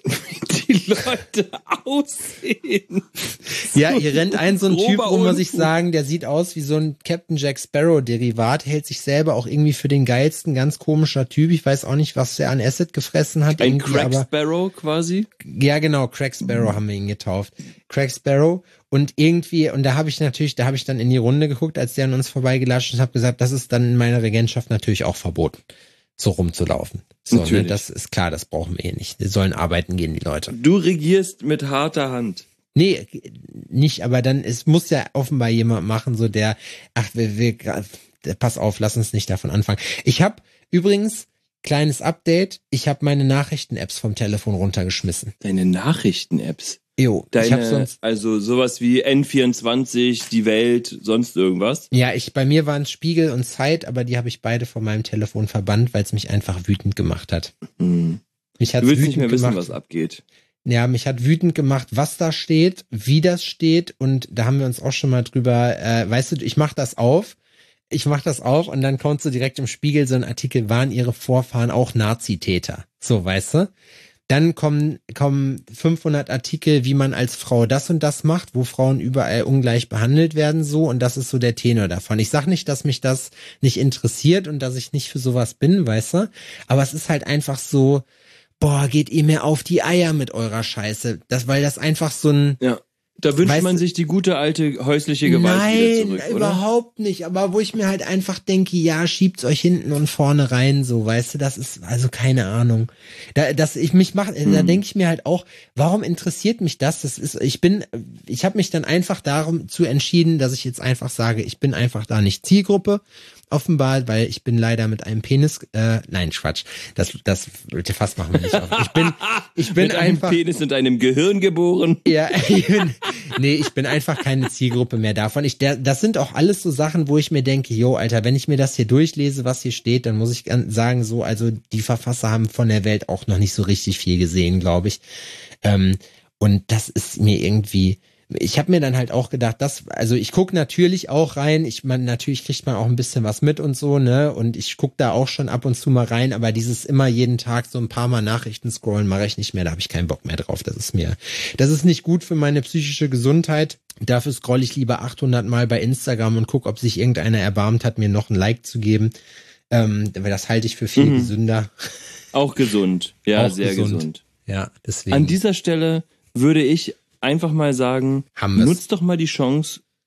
Die Leute aussehen. Ja, hier rennt ein so ein Typ Grober rum, muss ich Unfug. sagen, der sieht aus wie so ein Captain Jack Sparrow Derivat, hält sich selber auch irgendwie für den geilsten, ganz komischer Typ. Ich weiß auch nicht, was der an Acid gefressen hat. Ein irgendwie, Crack aber Sparrow quasi. ja, genau, Crack Sparrow haben wir ihn getauft. Crack Sparrow. Und irgendwie, und da habe ich natürlich, da habe ich dann in die Runde geguckt, als der an uns vorbeigelatscht und habe gesagt, das ist dann in meiner Regentschaft natürlich auch verboten, so rumzulaufen. So, ne, Natürlich. das ist klar, das brauchen wir hier nicht. Die sollen arbeiten gehen, die Leute. Du regierst mit harter Hand. Nee, nicht, aber dann, es muss ja offenbar jemand machen, so der, ach, wir, wir, pass auf, lass uns nicht davon anfangen. Ich habe übrigens, kleines Update, ich habe meine Nachrichten-Apps vom Telefon runtergeschmissen. Deine Nachrichten-Apps. Jo, ich habe Deine, sonst, also sowas wie N vierundzwanzig, Die Welt, sonst irgendwas. ja, ich, bei mir waren Spiegel und Zeit, aber die habe ich beide von meinem Telefon verbannt, weil es mich einfach wütend gemacht hat. Hm. Mich hat's Du willst wütend nicht mehr wissen, gemacht. was abgeht. Ja, mich hat wütend gemacht, was da steht, wie das steht und da haben wir uns auch schon mal drüber, äh, weißt du, ich mach das auf, ich mach das auf und dann kommt so direkt im Spiegel so ein Artikel, waren ihre Vorfahren auch Nazitäter? So, weißt du? Dann kommen, kommen fünfhundert Artikel, wie man als Frau das und das macht, wo Frauen überall ungleich behandelt werden, so. Und das ist so der Tenor davon. Ich sag nicht, dass mich das nicht interessiert und dass ich nicht für sowas bin, weißt du? Aber es ist halt einfach so, boah, geht ihr mir auf die Eier mit eurer Scheiße. Das, weil das einfach so ein, Ja. Da wünscht Weißt man du- sich die gute alte häusliche Gewalt Nein, wieder zurück, oder? überhaupt nicht. Aber wo ich mir halt einfach denke, ja, schiebt's euch hinten und vorne rein, so, weißt du, das ist, also keine Ahnung. Da, dass ich mich mach, da Hm. denke ich mir halt auch, warum interessiert mich das? Das ist, ich bin, ich habe mich dann einfach darum zu entschieden, dass ich jetzt einfach sage, ich bin einfach da nicht Zielgruppe. Offenbar, weil ich bin leider mit einem Penis, äh, nein, Quatsch, das, das, fast machen wir nicht auf. Ich bin, ich bin Mit einem einfach, Penis und einem Gehirn geboren. ja, ich bin, nee, ich bin einfach keine Zielgruppe mehr davon. Ich, der, das sind auch alles so Sachen, wo ich mir denke, yo, Alter, wenn ich mir das hier durchlese, was hier steht, dann muss ich gan- sagen, so, also die Verfasser haben von der Welt auch noch nicht so richtig viel gesehen, glaube ich. Ähm, und das ist mir irgendwie, ich habe mir dann halt auch gedacht, dass, also ich guck natürlich auch rein, ich meine, natürlich kriegt man auch ein bisschen was mit und so, ne, und ich guck da auch schon ab und zu mal rein, aber dieses immer jeden Tag so ein paar Mal Nachrichten scrollen mache ich nicht mehr, da habe ich keinen Bock mehr drauf, das ist mir, das ist nicht gut für meine psychische Gesundheit, dafür scroll ich lieber achthundert Mal bei Instagram und guck, ob sich irgendeiner erbarmt hat, mir noch ein Like zu geben, ähm, weil das halte ich für viel Mhm. gesünder. Auch gesund. Ja, Auch sehr gesund. gesund. Ja, deswegen. An dieser Stelle würde ich einfach mal sagen, Haben wir's. nutzt doch mal die Chance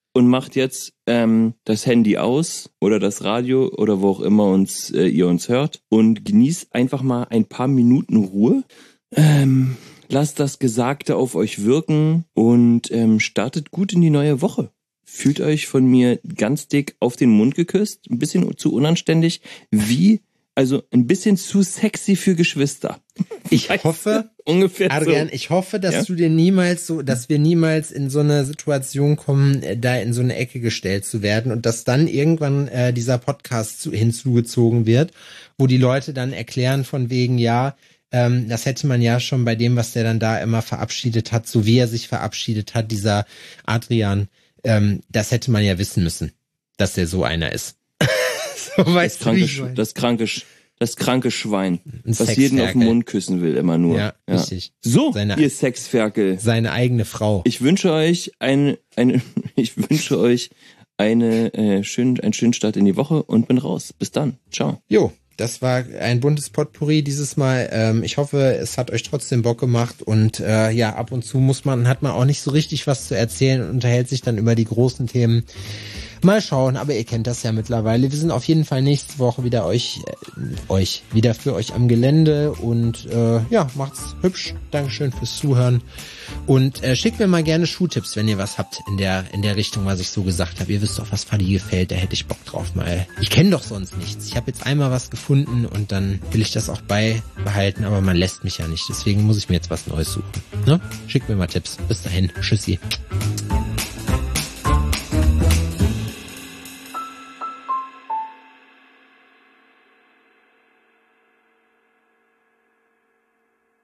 und macht jetzt ähm, das Handy aus oder das Radio oder wo auch immer uns äh, ihr uns hört und genießt einfach mal ein paar Minuten Ruhe. Ähm, lasst das Gesagte auf euch wirken und ähm, startet gut in die neue Woche. Fühlt euch von mir ganz dick auf den Mund geküsst, ein bisschen zu unanständig, wie, also ein bisschen zu sexy für Geschwister. Ich hoffe, ungefähr Adrian, so. ich hoffe, dass Ja? du dir niemals so, dass wir niemals in so eine Situation kommen, äh, da in so eine Ecke gestellt zu werden und dass dann irgendwann äh, dieser Podcast zu, hinzugezogen wird, wo die Leute dann erklären von wegen, ja, ähm, das hätte man ja schon bei dem, was der dann da immer verabschiedet hat, so wie er sich verabschiedet hat, dieser Adrian, ähm, das hätte man ja wissen müssen, dass der so einer ist. So, weißt Das kranke, du, wie ich meine? das kranke, Sch- das kranke Schwein, Ein was jeden auf den Sexferkel. Mund küssen will, immer nur. Ja, richtig. So, Seine- ihr Sexferkel. Seine eigene Frau. Ich wünsche euch eine, eine, ich wünsche euch eine äh, schönen, einen schönen Start in die Woche und bin raus. Bis dann. Ciao. Jo, das war ein buntes Potpourri dieses Mal. Ähm, ich hoffe, es hat euch trotzdem Bock gemacht und äh, ja, ab und zu muss man, hat man auch nicht so richtig was zu erzählen und unterhält sich dann über die großen Themen. Mal schauen, aber ihr kennt das ja mittlerweile. Wir sind auf jeden Fall nächste Woche wieder euch, äh, euch, wieder für euch am Gelände und äh, ja, macht's hübsch. Dankeschön fürs Zuhören und äh, schickt mir mal gerne Schuhtipps, wenn ihr was habt in der in der Richtung, was ich so gesagt habe. Ihr wisst doch, was Fadi gefällt, da hätte ich Bock drauf mal. Ich kenne doch sonst nichts. Ich habe jetzt einmal was gefunden und dann will ich das auch beibehalten, aber man lässt mich ja nicht. Deswegen muss ich mir jetzt was Neues suchen. Ne? Schickt mir mal Tipps. Bis dahin. Tschüssi.